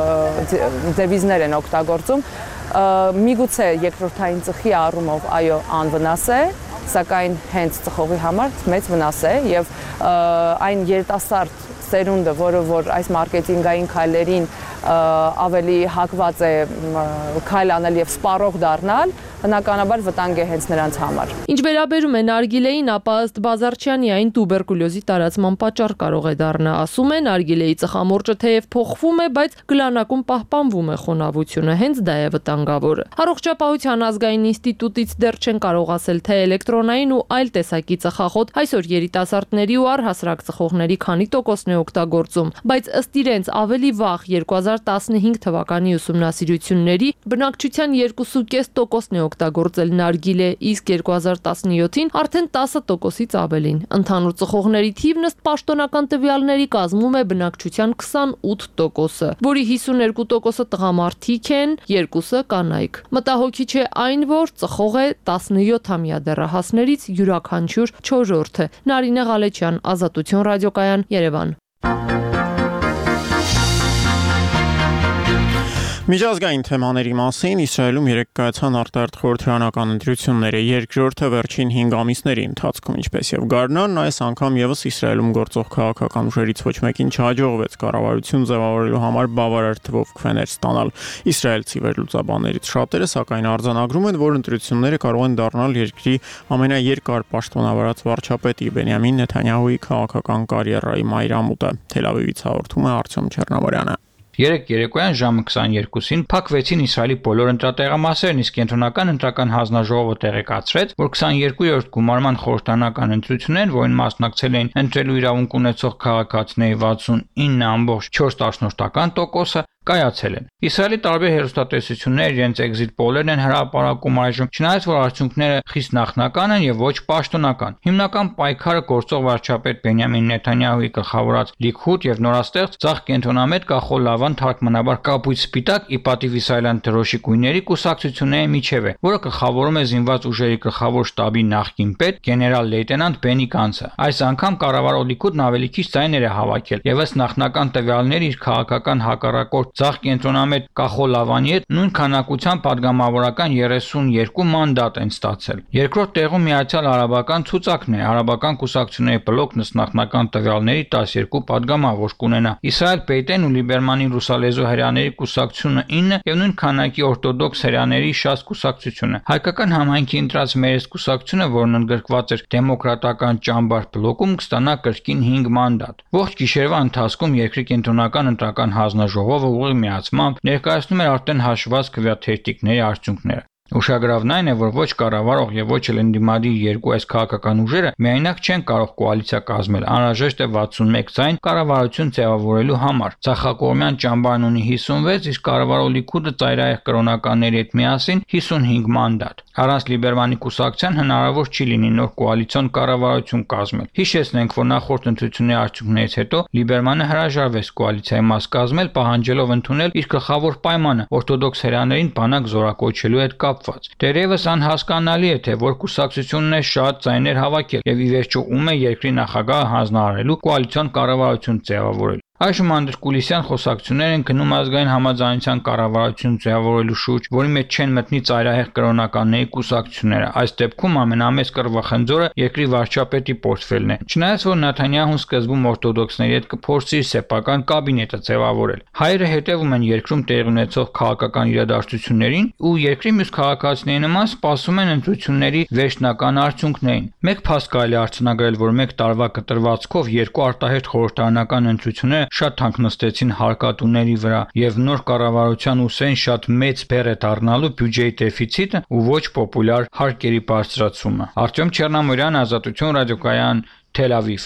դեվիզներ են օգտագործում, միգուցե երկրորդային ծխի առումով այո անվնաս է, սակայն հենց ծխողի համար մեծ վնաս է եւ այն երիտասարդ սերունդը, որը որ այս մարքեթինգային քայլերին ավելի հակված է քայլ անել եւ սպառող դառնալ, բնականաբար վտանգ է հենց նրանց համար։ Ինչ վերաբերում է նարգիլեին, ապա ըստ Բազարչյանի այն տուբերկուլյոզի տարածման պատճառ կարող է դառնա։ Ասում է, նարգիլեի ծխամորճը թեև փոխվում է, բայց գլանակում պահպանվում է խոնավությունը, հենց դա է վտանգավորը։ Առողջապահության ազգային ինստիտուտից դեռ չեն կարող ասել, թե էլեկտրոնային ու այլ տեսակի ծխախոտ այսօր երիտասարդների ու առհասարակ ծխողների քանի տոկոսն է օգտագործում, բայց ըստ իրենց ավելի վաղ երկու հազար տասնհինգ թվականի ուսումնասիրությունների բնակչության երկու կես տոկոսն է օգտագործել նարգիլե, իսկ երկու հազար տասնյոթին արդեն տասը տոկոսից ավելին։ Ընդհանուր ծխողների թիվն ըստ պաշտոնական տվյալների կազմում է բնակչության քսանութ տոկոսը, որի հիսուներկու տոկոսը տղամարդիկ են, երկուսը կանայք։ Մտահոգիչ է այն, որ ծխող է տասնյոթամյա դեռահասներից յուրաքանչյուր չորրորդը։ Նարինե Ղալեչյան, Ազատություն ռադիոկայան, Երևան։ Միջազգային թեմաների մասին Իսրայելում երեկ կայացան արտահերթ խորհրդարանական ընտրությունները երկրորդը վերջին հինգ ամիսների ընթացքում, ինչպես եւ գարնանն, այս անգամ եւս Իսրայելում գործող քաղաքական ուժերից ոչ մեկին չհաջողվեց կառավարություն ձևավորելու համար բավարար թվով քվեներ ստանալ։ Իսրայելցի վերլուծաբաններից շատերը սակայն արձանագրում են, որ ընտրությունները կարող են դառնալ երկրի ամենաերկար պաշտոնավարած վարչապետի Բենյամին Նեթանյահուի քաղաքական կարիերայի մայրամուտը։ Թել Ավիվից հաղորդում է Արտյոմ Չեռնավարյանը։ Երեկ երեկոյան ժամը քսաներկուսին փակվեցին Իսրայելի բոլոր ընտրատեղամասերն, իսկ կենտրոնական ընտրական հանձնաժողովը տեղեկացրեց, որ քսաներկուերորդ գումարման խորհրդարանական ընտրություններն, որին մասնակցել էին ընտրելու իրավունք ունեցող քաղաքացիների վաթսունինը ամբողջ չորս տոկոսը կայացել են։ Իսրայելի տարբեր հեռուստատեսություններ իրենց էքզիտ պոլերն են հրապարակում այժմ, չնայած որ արդյունքները խիստ նախնական են եւ ոչ պաշտոնական։ Հիմնական պայքարը գործող վարչապետ Բենյամին Նեթանյահուի գլխավորած Լիքուդ եւ նորաստեղծ Ձախ կենտրոնամետ Կախոլ Լավան թարգմանաբար կապույտ սպիտակ ի պատիվ իսրայելյան դրոշի գույների կուսակցությունների միջև է, որը գլխավորում է զինված ուժերի գլխավոր շտաբի նախկին պետ գեներալ լեյտենանտ Բենի Կանցը։ Այս անգամ կառավարող Լիքուդն ավելի քիչ ձայներ է հավաքել եւ ըստ նախնական տվյալների իր քաղաքական հակառակորդ ցախ կենտրոնամետ Կախոլավանի հետ նույն քանակության падգամավորական երեսունյերկու մանդատ են ստացել։ Երկրորդ տեղում Միացյալ Արաբական ցուցակն է, արաբական կուսակցությունների բլոկն ըստ նախնական տվյալների տասներկու падգամավոր կունենա։ Իսրայել Պեյտեն ու Լիբերմանի ռուսալեզու հրեաների կուսակցությունը ինը եւ նույն քանակի օրթոդոքս հրեաների շաս կուսակցությունը։ Հայկական համայնքի ընտրած Մերես կուսակցությունը, որն ընդգրկված էր դեմոկրատական ճամբար բլոկում, կստանա կրկին հինգ մանդատ։ Ողջ գիշերվա ընթացքում երկրի կենտրոնական ընտրական հանձնաժողովը ուղիղ միացմամբ ներկայացնում էր արդեն հաշված քվեաթերթիկների արդյունքները։ Ուշագրավն այն է, որ ոչ կառավարող եւ ոչ էլ ընդդիմադիր երկու այս քաղաքական ուժերը միայնակ չեն կարող կոալիցիա կազմել, անհրաժեշտ է վաթսունմեկ ձայն կառավարություն ձևավորելու համար։ Ցախակողմյան ճամբարն ունի հիսունվեց, իսկ կառավարող Լիքուդը ծայրահեղ կրոնականների հետ միասին հիսունհինգ մանդատ։ Առանց Լիբերմանի կուսակցության հնարավոր չի լինի նոր կոալիցիոն կառավարություն կազմել։ Հիշեցնենք, որ նախորդ ընտրությունների արդյունքներից հետո Լիբերմանը հրաժարվեց կոալիցիայի մաս կազմել, պահանջելով ընդունել իր գլխավոր պայմանը՝ օրթոդոքս հրեաներին բանակ զորակոչելու հետ կապված։ Դերևս անհասկանալի է, թե որ կուսակցությունն է շատ ձայներ հավաքել եւ ի վերջո ում է երկրի նախագահը հանձնարարելու կոալիցիոն կառավարություն ձևավորել։ Այժմ անդրկուլիսյան խոսակցություններ են գնում ազգային համաձայնության կառավարություն ձևավորելու շուրջ, որի մեջ չեն մտնի ծայրահեղ կրոնականների կուսակցությունները։ Այս դեպքում ամենամեծ կռվախնդրը երկրի վարչապետի պորտֆելն է։ Չնայած որ Նեթանյահուն սկզբում օրթոդոքսների հետ կփորձի իր սեփական կաբինետը ձևավորել։ Հայերը հետևում են երկրում տեղի ունեցող քաղաքական իրադարձություններին ու երկրի մյուս քաղաքացիների նման սպասում են ընտրությունների վերջնական արդյունքներին։ Մեկ փաստ կարելի է արձանագրել, որ մեկ տարվա կտրվածքով երկու արտահերթ խորհրդարանական ընտրությունները շատ թանկ նստեցին հարկատուների վրա եւ նոր կառավարության ուսեն շատ մեծ բեռ է դառնալու բյուջեի դեֆիցիտը ու ոչ պոպուլյար հարկերի բարձրացումը։ Արտյոմ Չեռնամուրյան, Ազատություն ռադիոկայան, Թել Ավիվ։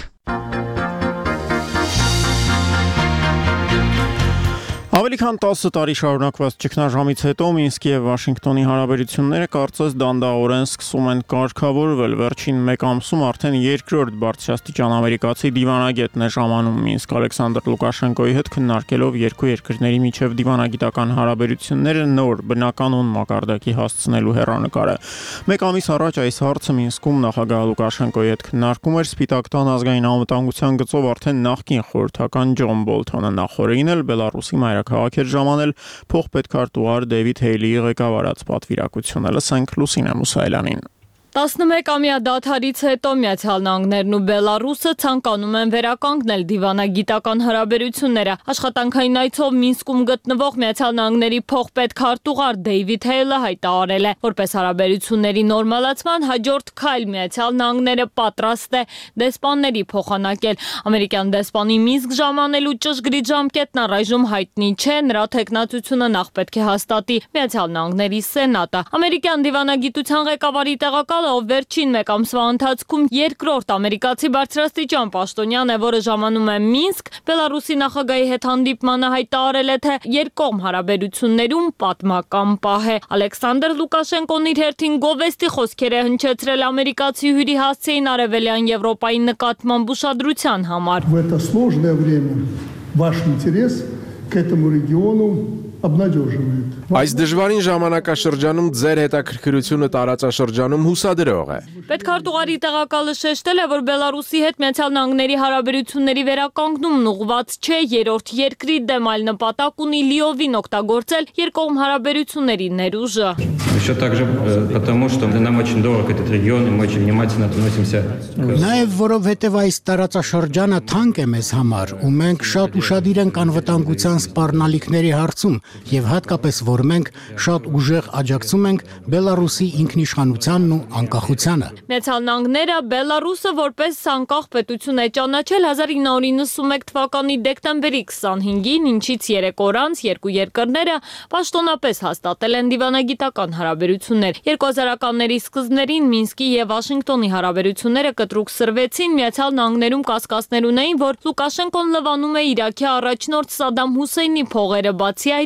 Ավելի քան տասը տարի շարունակված ճգնաժամից հետո Մինսկի եւ Վաշինգտոնի հարաբերությունները կարծես դանդաղորեն սկսում են կարգավորվել։ Վերջին մեկ ամսում արդեն երկրորդ բարձրաստիճան ամերիկացի դիվանագետն է ժամանում Մինսկ Ալեքսանդր Լուկաշենկոյի հետ քննարկելով երկու երկրների միջև դիվանագիտական հարաբերությունները նոր բնականon մակարդակի հասցնելու հեռանկարը։ Մեկ ամիս առաջ այս հարցը Մինսկում նախագահ Լուկաշենկոյի հետ քննարկում էր Սպիտակ տան ազգային անվտանգության գծով արդեն նախկին խորհրդական Ջոն Բոլթոնը, նախորդին էլ Բելարուսի քաղաք էր ժամանել փոխպետքարտուղար Դեվիդ Հեյլիի ղեկավարած պատվիրակությունը։ Լսենք Լուսինե Մուսայելյանին։ տասնմեկամյա դադարից հետո Միացյալ Նահանգներն ու Բելարուսը ցանկանում են վերականգնել դիվանագիտական հարաբերությունները։ Աշխատանքային այցով Մինսկում գտնվող Միացյալ Նահանգների փոխպետքարտուղար Դեյվիդ Հեյլը հայտարարել է, որպես հարաբերությունների նորմալացման հաջորդ քայլ Միացյալ Նահանգները պատրաստ է դեսպանների փոխանակել։ Ամերիկյան դեսպանի Մինսկ ժամանելու ճշգրիտ ժամկետն առայժմ հայտնի չէ, նրա թեկնածությունը նախ պետք է հաստատի Միացյալ Նահանգների Սենատը։ Ամերիկյան դիվանագիտության ղեկավարի տեղակալ ով վերջին մեկ ամսվա ընթացքում երկրորդ ամերիկացի բարձրաստիճան պաշտոնյան է, որը ժամանում է Մինսկ, Բելարուսի նախագահի հետ հանդիպմանը հայտարարել է, թե երկկողմ հարաբերություններում պատմական պահ է։ Ալեքսանդր Լուկաշենկոն իր հերթին գովեստի խոսքեր է հնչեցրել ամերիկացի հյուրի հասցեին Արևելյան Եվրոպայի նկատմամբ ուշադրության համար։ В это сложное время ваш интерес к этому региону обнадеживает. Այս դժվարին ժամանակաշրջանում ձեր հետաքրքրությունը տարածաշրջանում հուսադրող է։ Պետքարտուղարի տեղակալը շեշտել է, որ Բելարուսի հետ Միացյալ Նահանգների հարաբերությունների վերականգնումն ուղղված չէ երրորդ երկրի դեմ, այլ նպատակ ունի լիովին օգտագործել երկկողմ հարաբերությունների ներուժը։ Еще также потому, что нам очень дорог этот регион, и мы очень внимательно относимся к... Նաև որովհետև այս տարածաշրջանը թանկ է մեզ համար, ու մենք շատ ուշադիր ենք անվտանգության սպառնալիքների հարցում, եւ հատկապես որ մենք շատ ուժեղ աջակցում ենք Բելարուսի ինքնիշխանությանն ու անկախությանը։ Միացյալ Նահանգները Բելարուսը որպես անկախ պետություն է ճանաչել հազար ինը հարյուր նվաթ թվականի դեկտեմբերի քսանհինգին, ինչից երեք օր անց երկու երկրները պաշտոնապես հաստատել են դիվանագիտական հարաբերություններ։ երկու հազարականների սկզբներին Մինսկի եւ Վաշինգտոնի հարաբերությունները կտրուկ սրվեցին։ Միացյալ Նահանգներում կասկածներ ունեին, որ Լուկաշենկոն լվանում է Իրաքի առաջնորդ Սադամ Հուսեյնի փողերը, բացի այդ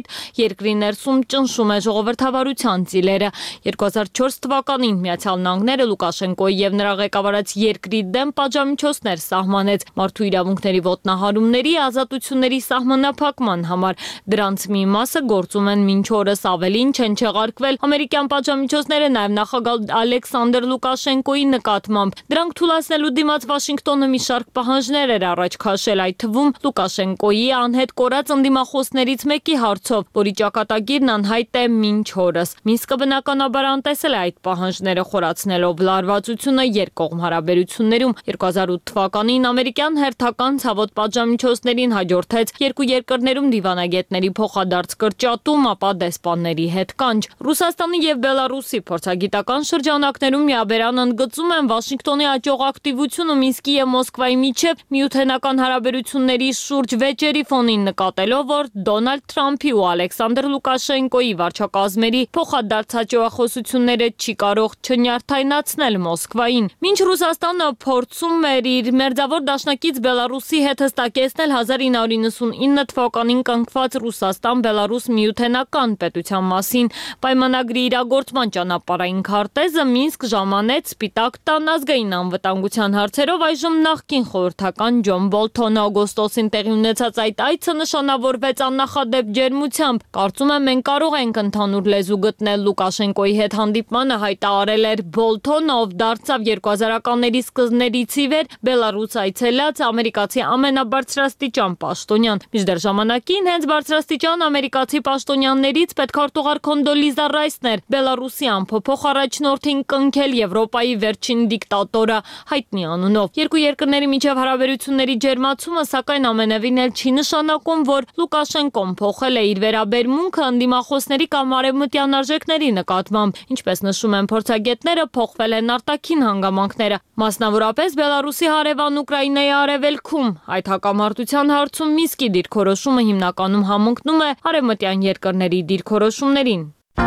հետ։ Երկրի ներսում ճնշում է ժողովրդավարության ծիլերը։ երկու հազար չորս թվականին Միացյալ Նահանգները Լուկաշենկոյի եւ նրա ղեկավարած երկրի դեմ պատժամիջոցներ սահմանեց մարդու իրավունքների ոտնահարումների, ազատությունների սահմանափակման համար։ Դրանց մի մասը գործում են մինչ օրս, ավելին չեն չեղարկվել ամերիկյան պատժամիջոցները նաեւ նախագահ Ալեքսանդր Լուկաշենկոյի նկատմամբ։ Դրանք թույլատնելու դիմաց Վաշինգտոնը մի շարք պահանջներ էր առաջ քաշել, այդ թվում Լուկաշենկոյի անհետ կորած ընդդիմախոսներից մեկի հարցով, որի ճակատագիրն անհայտ է մինչ օրս։ Մինսկը բնականաբար անտեսել է այդ պահանջները, խորացնելով լարվածությունը երկկողմ հարաբերություններում։ երկու հազար ութ թվականին ամերիկյան հերթական ցավոտ պատժամիջոցներին հաջորդեց երկու երկրներում դիվանագետների փոխադարձ կրճատում, ապա դեսպանների հետ կանչ։ Ռուսաստանի եւ Բելարուսի փորձագիտական շրջանակներում միաբերան ընդգծում են Վաշինգտոնի աճող ակտիվությունը Մինսկի եւ Մոսկվայի միջև միութենական հարաբերությունների շուրջ վեճերի ֆոնին նկատելով, որ Դոնալդ Թրամփի ու Ալեքսանդր Լուկաշենկոյի վարչակազմերի փոխադարձ հաջողախոսությունները չի կարող չնյարդայնացնել Մոսկվային։ Մինչ Ռուսաստանը փորձում էր իր մերձավոր դաշնակից Բելարուսի հետ հստակեցնել հազար ինը հարյուր նվաթ թվականին կնքված Ռուսաստան-Բելարուս միութենական պետության մասին պայմանագրի իրագործման ճանապարհային քարտեզը, Մինսկ ժամանեց Սպիտակ տան ազգային անվտանգության հարցերով այժմ նախկին խորհրդական Ջոն Բոլթոնը։ Օգոստոսին տեղի ունեցած այդ այցը նշանավորվեց աննախադեպ ջերմությամբ։ Կարծում եմ մենք կարող ենք ընդհանուր լեզու գտնել Լուկաշենկոյի հետ հանդիպմանը հայտարարել էր Բոլթոնը, ով դարձավ երկու հազարականների սկզբներից ի վեր Բելարուս այցելած ամերիկացի ամենաբարձրաստիճան պաշտոնյան։ Մինչդեռ ժամանակին հենց բարձրաստիճան ամերիկացի պաշտոնյաններից պետքարտուղար Քոնդոլիզա Ռայսն էր Բելարուսի ամփոփող առաջնորդին կնքել Եվրոպայի վերջին դիկտատորը հայտնի անունով։ Երկու երկրների միջև հարաբերությունների ջերմացումը սակայն ամենևին էլ չի նշանակում, որ Լուկաշենկոն փոխել է իր վերաբերմունքը ընդդիմախոսների կամ արևմտյան արժեքների նկատմամբ։ Ինչպես նշում են փորձագետները, փոխվել են արտաքին հանգամանքները, մասնավորապես Բելարուսի հարևան Ուկրաինայի արևելքում։ Այդ հակամարտության հարցում Մինսկի դիրքորոշումը հիմնականում համընկնում է արևմտյան երկրների դիրքորոշումներին։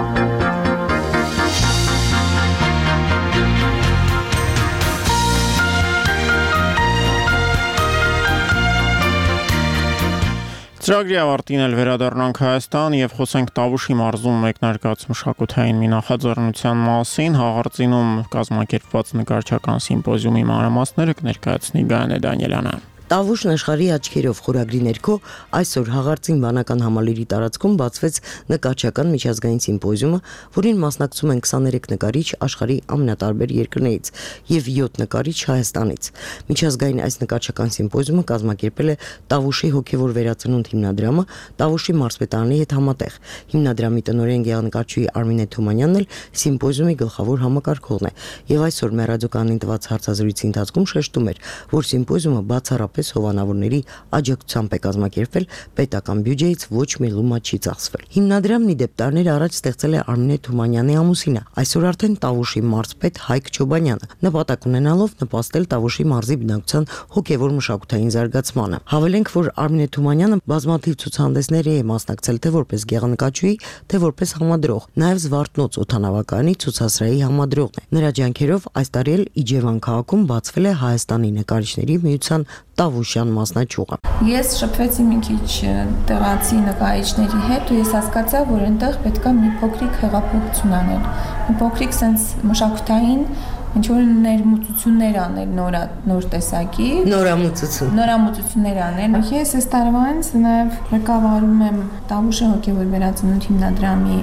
Ծրագրի ավարտին էլ վերադառնանք Հայաստան եւ խոսենք Տավուշի մարզում մեկնարկած մշակութային մի նախաձեռնության մասին։ Հաղարծինում կազմակերպված նկարչական սիմպոզիումի մանրամասները կներկայացնի Գայանե Դանիելյանը։ Տավուշն աշխարհի աչքերով խորագրի ներքո այսօր Հաղարծին վանական համալիրի տարածքում բացվեց նկարչական միջազգային սիմպոզիումը, որին մասնակցում են քսաներեք նկարիչ աշխարհի ամենատարբեր երկրներից եւ յոթ նկարիչ Հայաստանից։ Միջազգային այս նկարչական սիմպոզիումը կազմակերպել է Տավուշի հոգեվոր վերածնունդ հիմնադրամը Տավուշի մարզպետարանի հետ համատեղ։ Հիմնադրամի տնօրեն գեղանկարչուհի Արմինե Թումանյանն էլ սիմպոզիումի գլխավոր համակարգողն է եւ այսօր մեր ռադիոկայանին տված հարցազրույցի ընթացքում շեշտում էր, որ սիմպոզիումը բացառապես հովանավորների աջակցությամբ է կազմակերպվել, պետական բյուջեից ոչ մի լումա չի ծախսվել։ Հիմնադրամն ի դեպ տարիներ առաջ ստեղծել է Արմինե Թումանյանի ամուսինը, այսօր արդեն Տավուշի մարզպետ Հայկ Չոբանյանը, նպատակ ունենալով նպաստել Տավուշի մարզի բնակչության հոգեվոր մշակութային զարգացմանը։ Հավելենք, որ Արմինե Թումանյանը բազմաթիվ ցուցահանդեսների է մասնակցել թե որպես գեղանկարչուհի, թե որպես համադրող, նաև Զվարթնոց օդանավակայանի ցուցասրահի համադրողն է։ Նրա ջանքերով այս տարի էլ Իջևան քաղաքում բացվել է Հայաստանի նկարիչների միության Տավուշյան մասնաճյուղը։ Ես շփվեցի մի քիչ տեղացի նկարիչների հետ ու ես հասկացա, որ այնտեղ պետքա մի փոքրիկ հեղափոխություն անել։ Մի փոքրիկ sense մշակութային ինչ որ ներմուծություններ անել նոր նոր տեսակի նորամուծություն նորամուծություններ անել։ Ես այս տարվանից նաև ղեկավարում եմ Տավուշի հոգեվոր վերածնունդ հիմնադրամի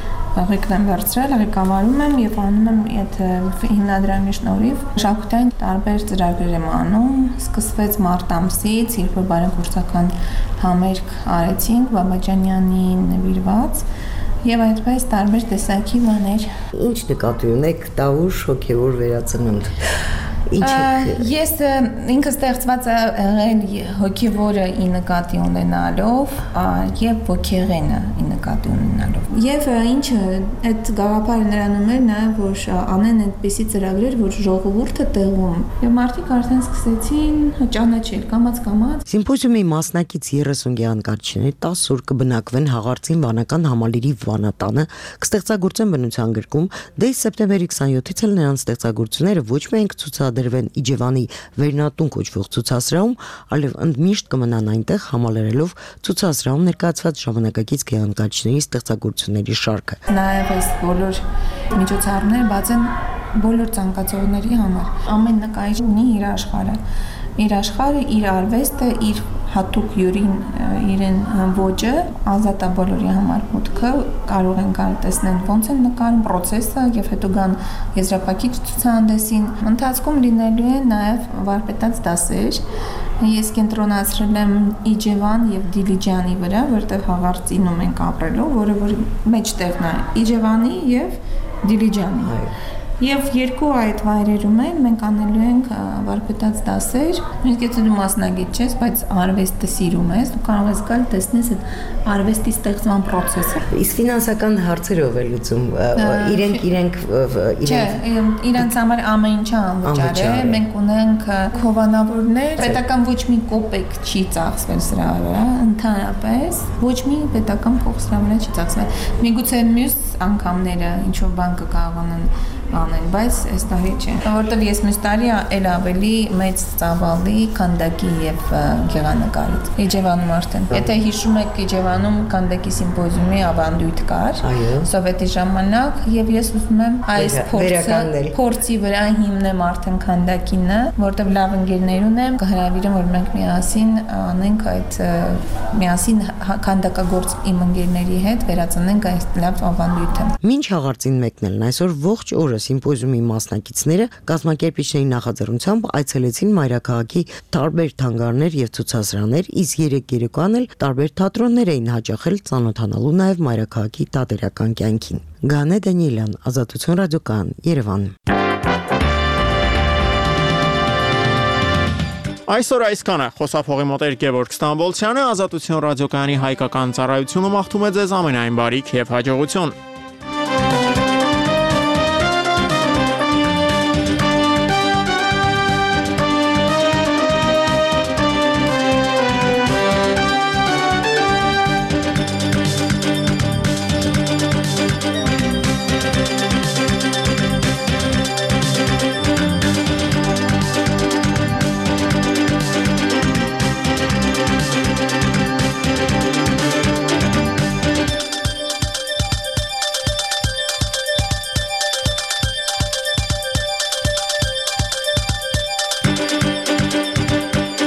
ղեկնեմ վերցրել, ղեկավարում եմ եւ անում եմ այդ հիմնադրամի շնորհիվ մշակութային տարբեր ծրագրեր եմ անում։ Սկսվեց մարտ ամսից, երբ որ բարեգործական համերգ արեցինք Բաբաջանյանին նվիրված եւ այդպես տարբեր տեսակի բաներ։ Ինչ նկատի ունեք Տավուշ հոգեվոր վերածնունդ։ Ես ինքը ստեղծված եղել հոգևորը ի նկատի ունենալով եւ ոգեղենը ի նկատի ունենալով։ Եվ ինչը այդ գաղափարը նրանում էր նաեւ որ անեն այդպիսի ծրագրեր, որ ժողովուրդը տեղում եւ մարդիկ արդեն սկսեցին ճանաչել կամած կամած։ Սիմպոզիումի մասնակից երեսուն գեղանկարիչներ տասը օր կբնակվեն Հաղարծին վանական համալիրի վանատանը, կստեղծագործեն բնության գրկում, դե սեպտեմբերի քսաներկուից էլ նրանց ստեղծագործությունները ոչ միայն կցուցադրեն կներվեն Իջևանի վերնատուն կոչվող ցուցասրահում, այլև ընդմիշտ կմնան այնտեղ համալրելով ցուցասրահում ներկայացված ժամանակակից գեղանկարիչների ստեղծագործությունների շարքը։ Նաև այս բոլոր միջոցառումները բաց են բոլոր ցանկացողների համար։ Ամեն նկարիչ ունի իր աշխարհը, իր աշխարհը, իր արվեստը, իր հատուկ յուրին իրեն ոճը, ազատ է բոլորի համար մուտքը, կարող են գալ տեսնել ոնց են նկարում process-ը եւ հետո գան եզրափակիչ ցուցահանդեսին։ Ընթացքում լինելու են նաև վարպետաց դասեր։ Ես կենտրոնացրել եմ Իջևան եւ Դիլիջանի վրա, որտեղ հաղարծինում ենք ապրելու, որը որ մեջտեղն է Իջևանի եւ Դիլիջանի։ Եվ երկու այդ վայրերում են մենք անելու ենք վարպետաց դասեր։ Մենք եթե դու մասնագետ ես, բայց արվեստը սիրում ես, դու կարող ես գալ տեսնես այդ արվեստի ստեղծման process-ը։ Իսկ ֆինանսական հարցերով է լուծում։ Իրենք իրենք իրենք իրանց համար ամեն ինչը անվճար է։ Մենք ունենք քովանավորներ, պետական ոչ մի կոպեկ չի ծախսվել սրա վրա, ընդհանրապես ոչ մի պետական փող սրա վրա չի ծախսվել։ Միգուցե մյուս անգամները ինչ որ բան կկարողանան անեն, բայց այս տարի չէ։ Որտեվ ես մյուս տարի էլ ավելի մեծ ծավալի քանդակի եւ գեղանկարից։ Իջևանում արդեն։ Եթե հիշում եք, Իջևանում քանդակի սիմպոզիումի ավանդույթ կար սովետի ժամանակ եւ ես ուզում եմ այս փորձը փորձի վրա հիմնեմ արդեն քանդակինը, որտեվ լավ ընկերներ ունեմ, կհրավիրեմ, որ մենք միասին անենք այդ միասին քանդակագործ իմ ընկերների հետ վերածնենք այս լավ ավանդույթը։ Մինչ հաղարծին մեկնելն այսօր ողջ օրը սիմպոզիումի մասնակիցները կազմակերպիչների նախաձեռնությամբ այցելեցին մայրաքաղաքի տարբեր թանգարաններ եւ ցուցասրահներ, իսկ երեք երեկոյան էլ տարբեր թատրոններ էին հաճախել ծանոթանալու նաեւ մայրաքաղաքի տատերական կյանքին։ Գանե Դանիելյան, Ազատություն ռադիոկայան, Երևան։ Այսօր այսքանը խոսափողի մոտ էր Գևորգ Ստամբոլցյանը, Ազատություն ռադիոկայանի հայկական ծառայությունը մաղթում է ձեզ ամենայն բարիք եւ հաջողություն։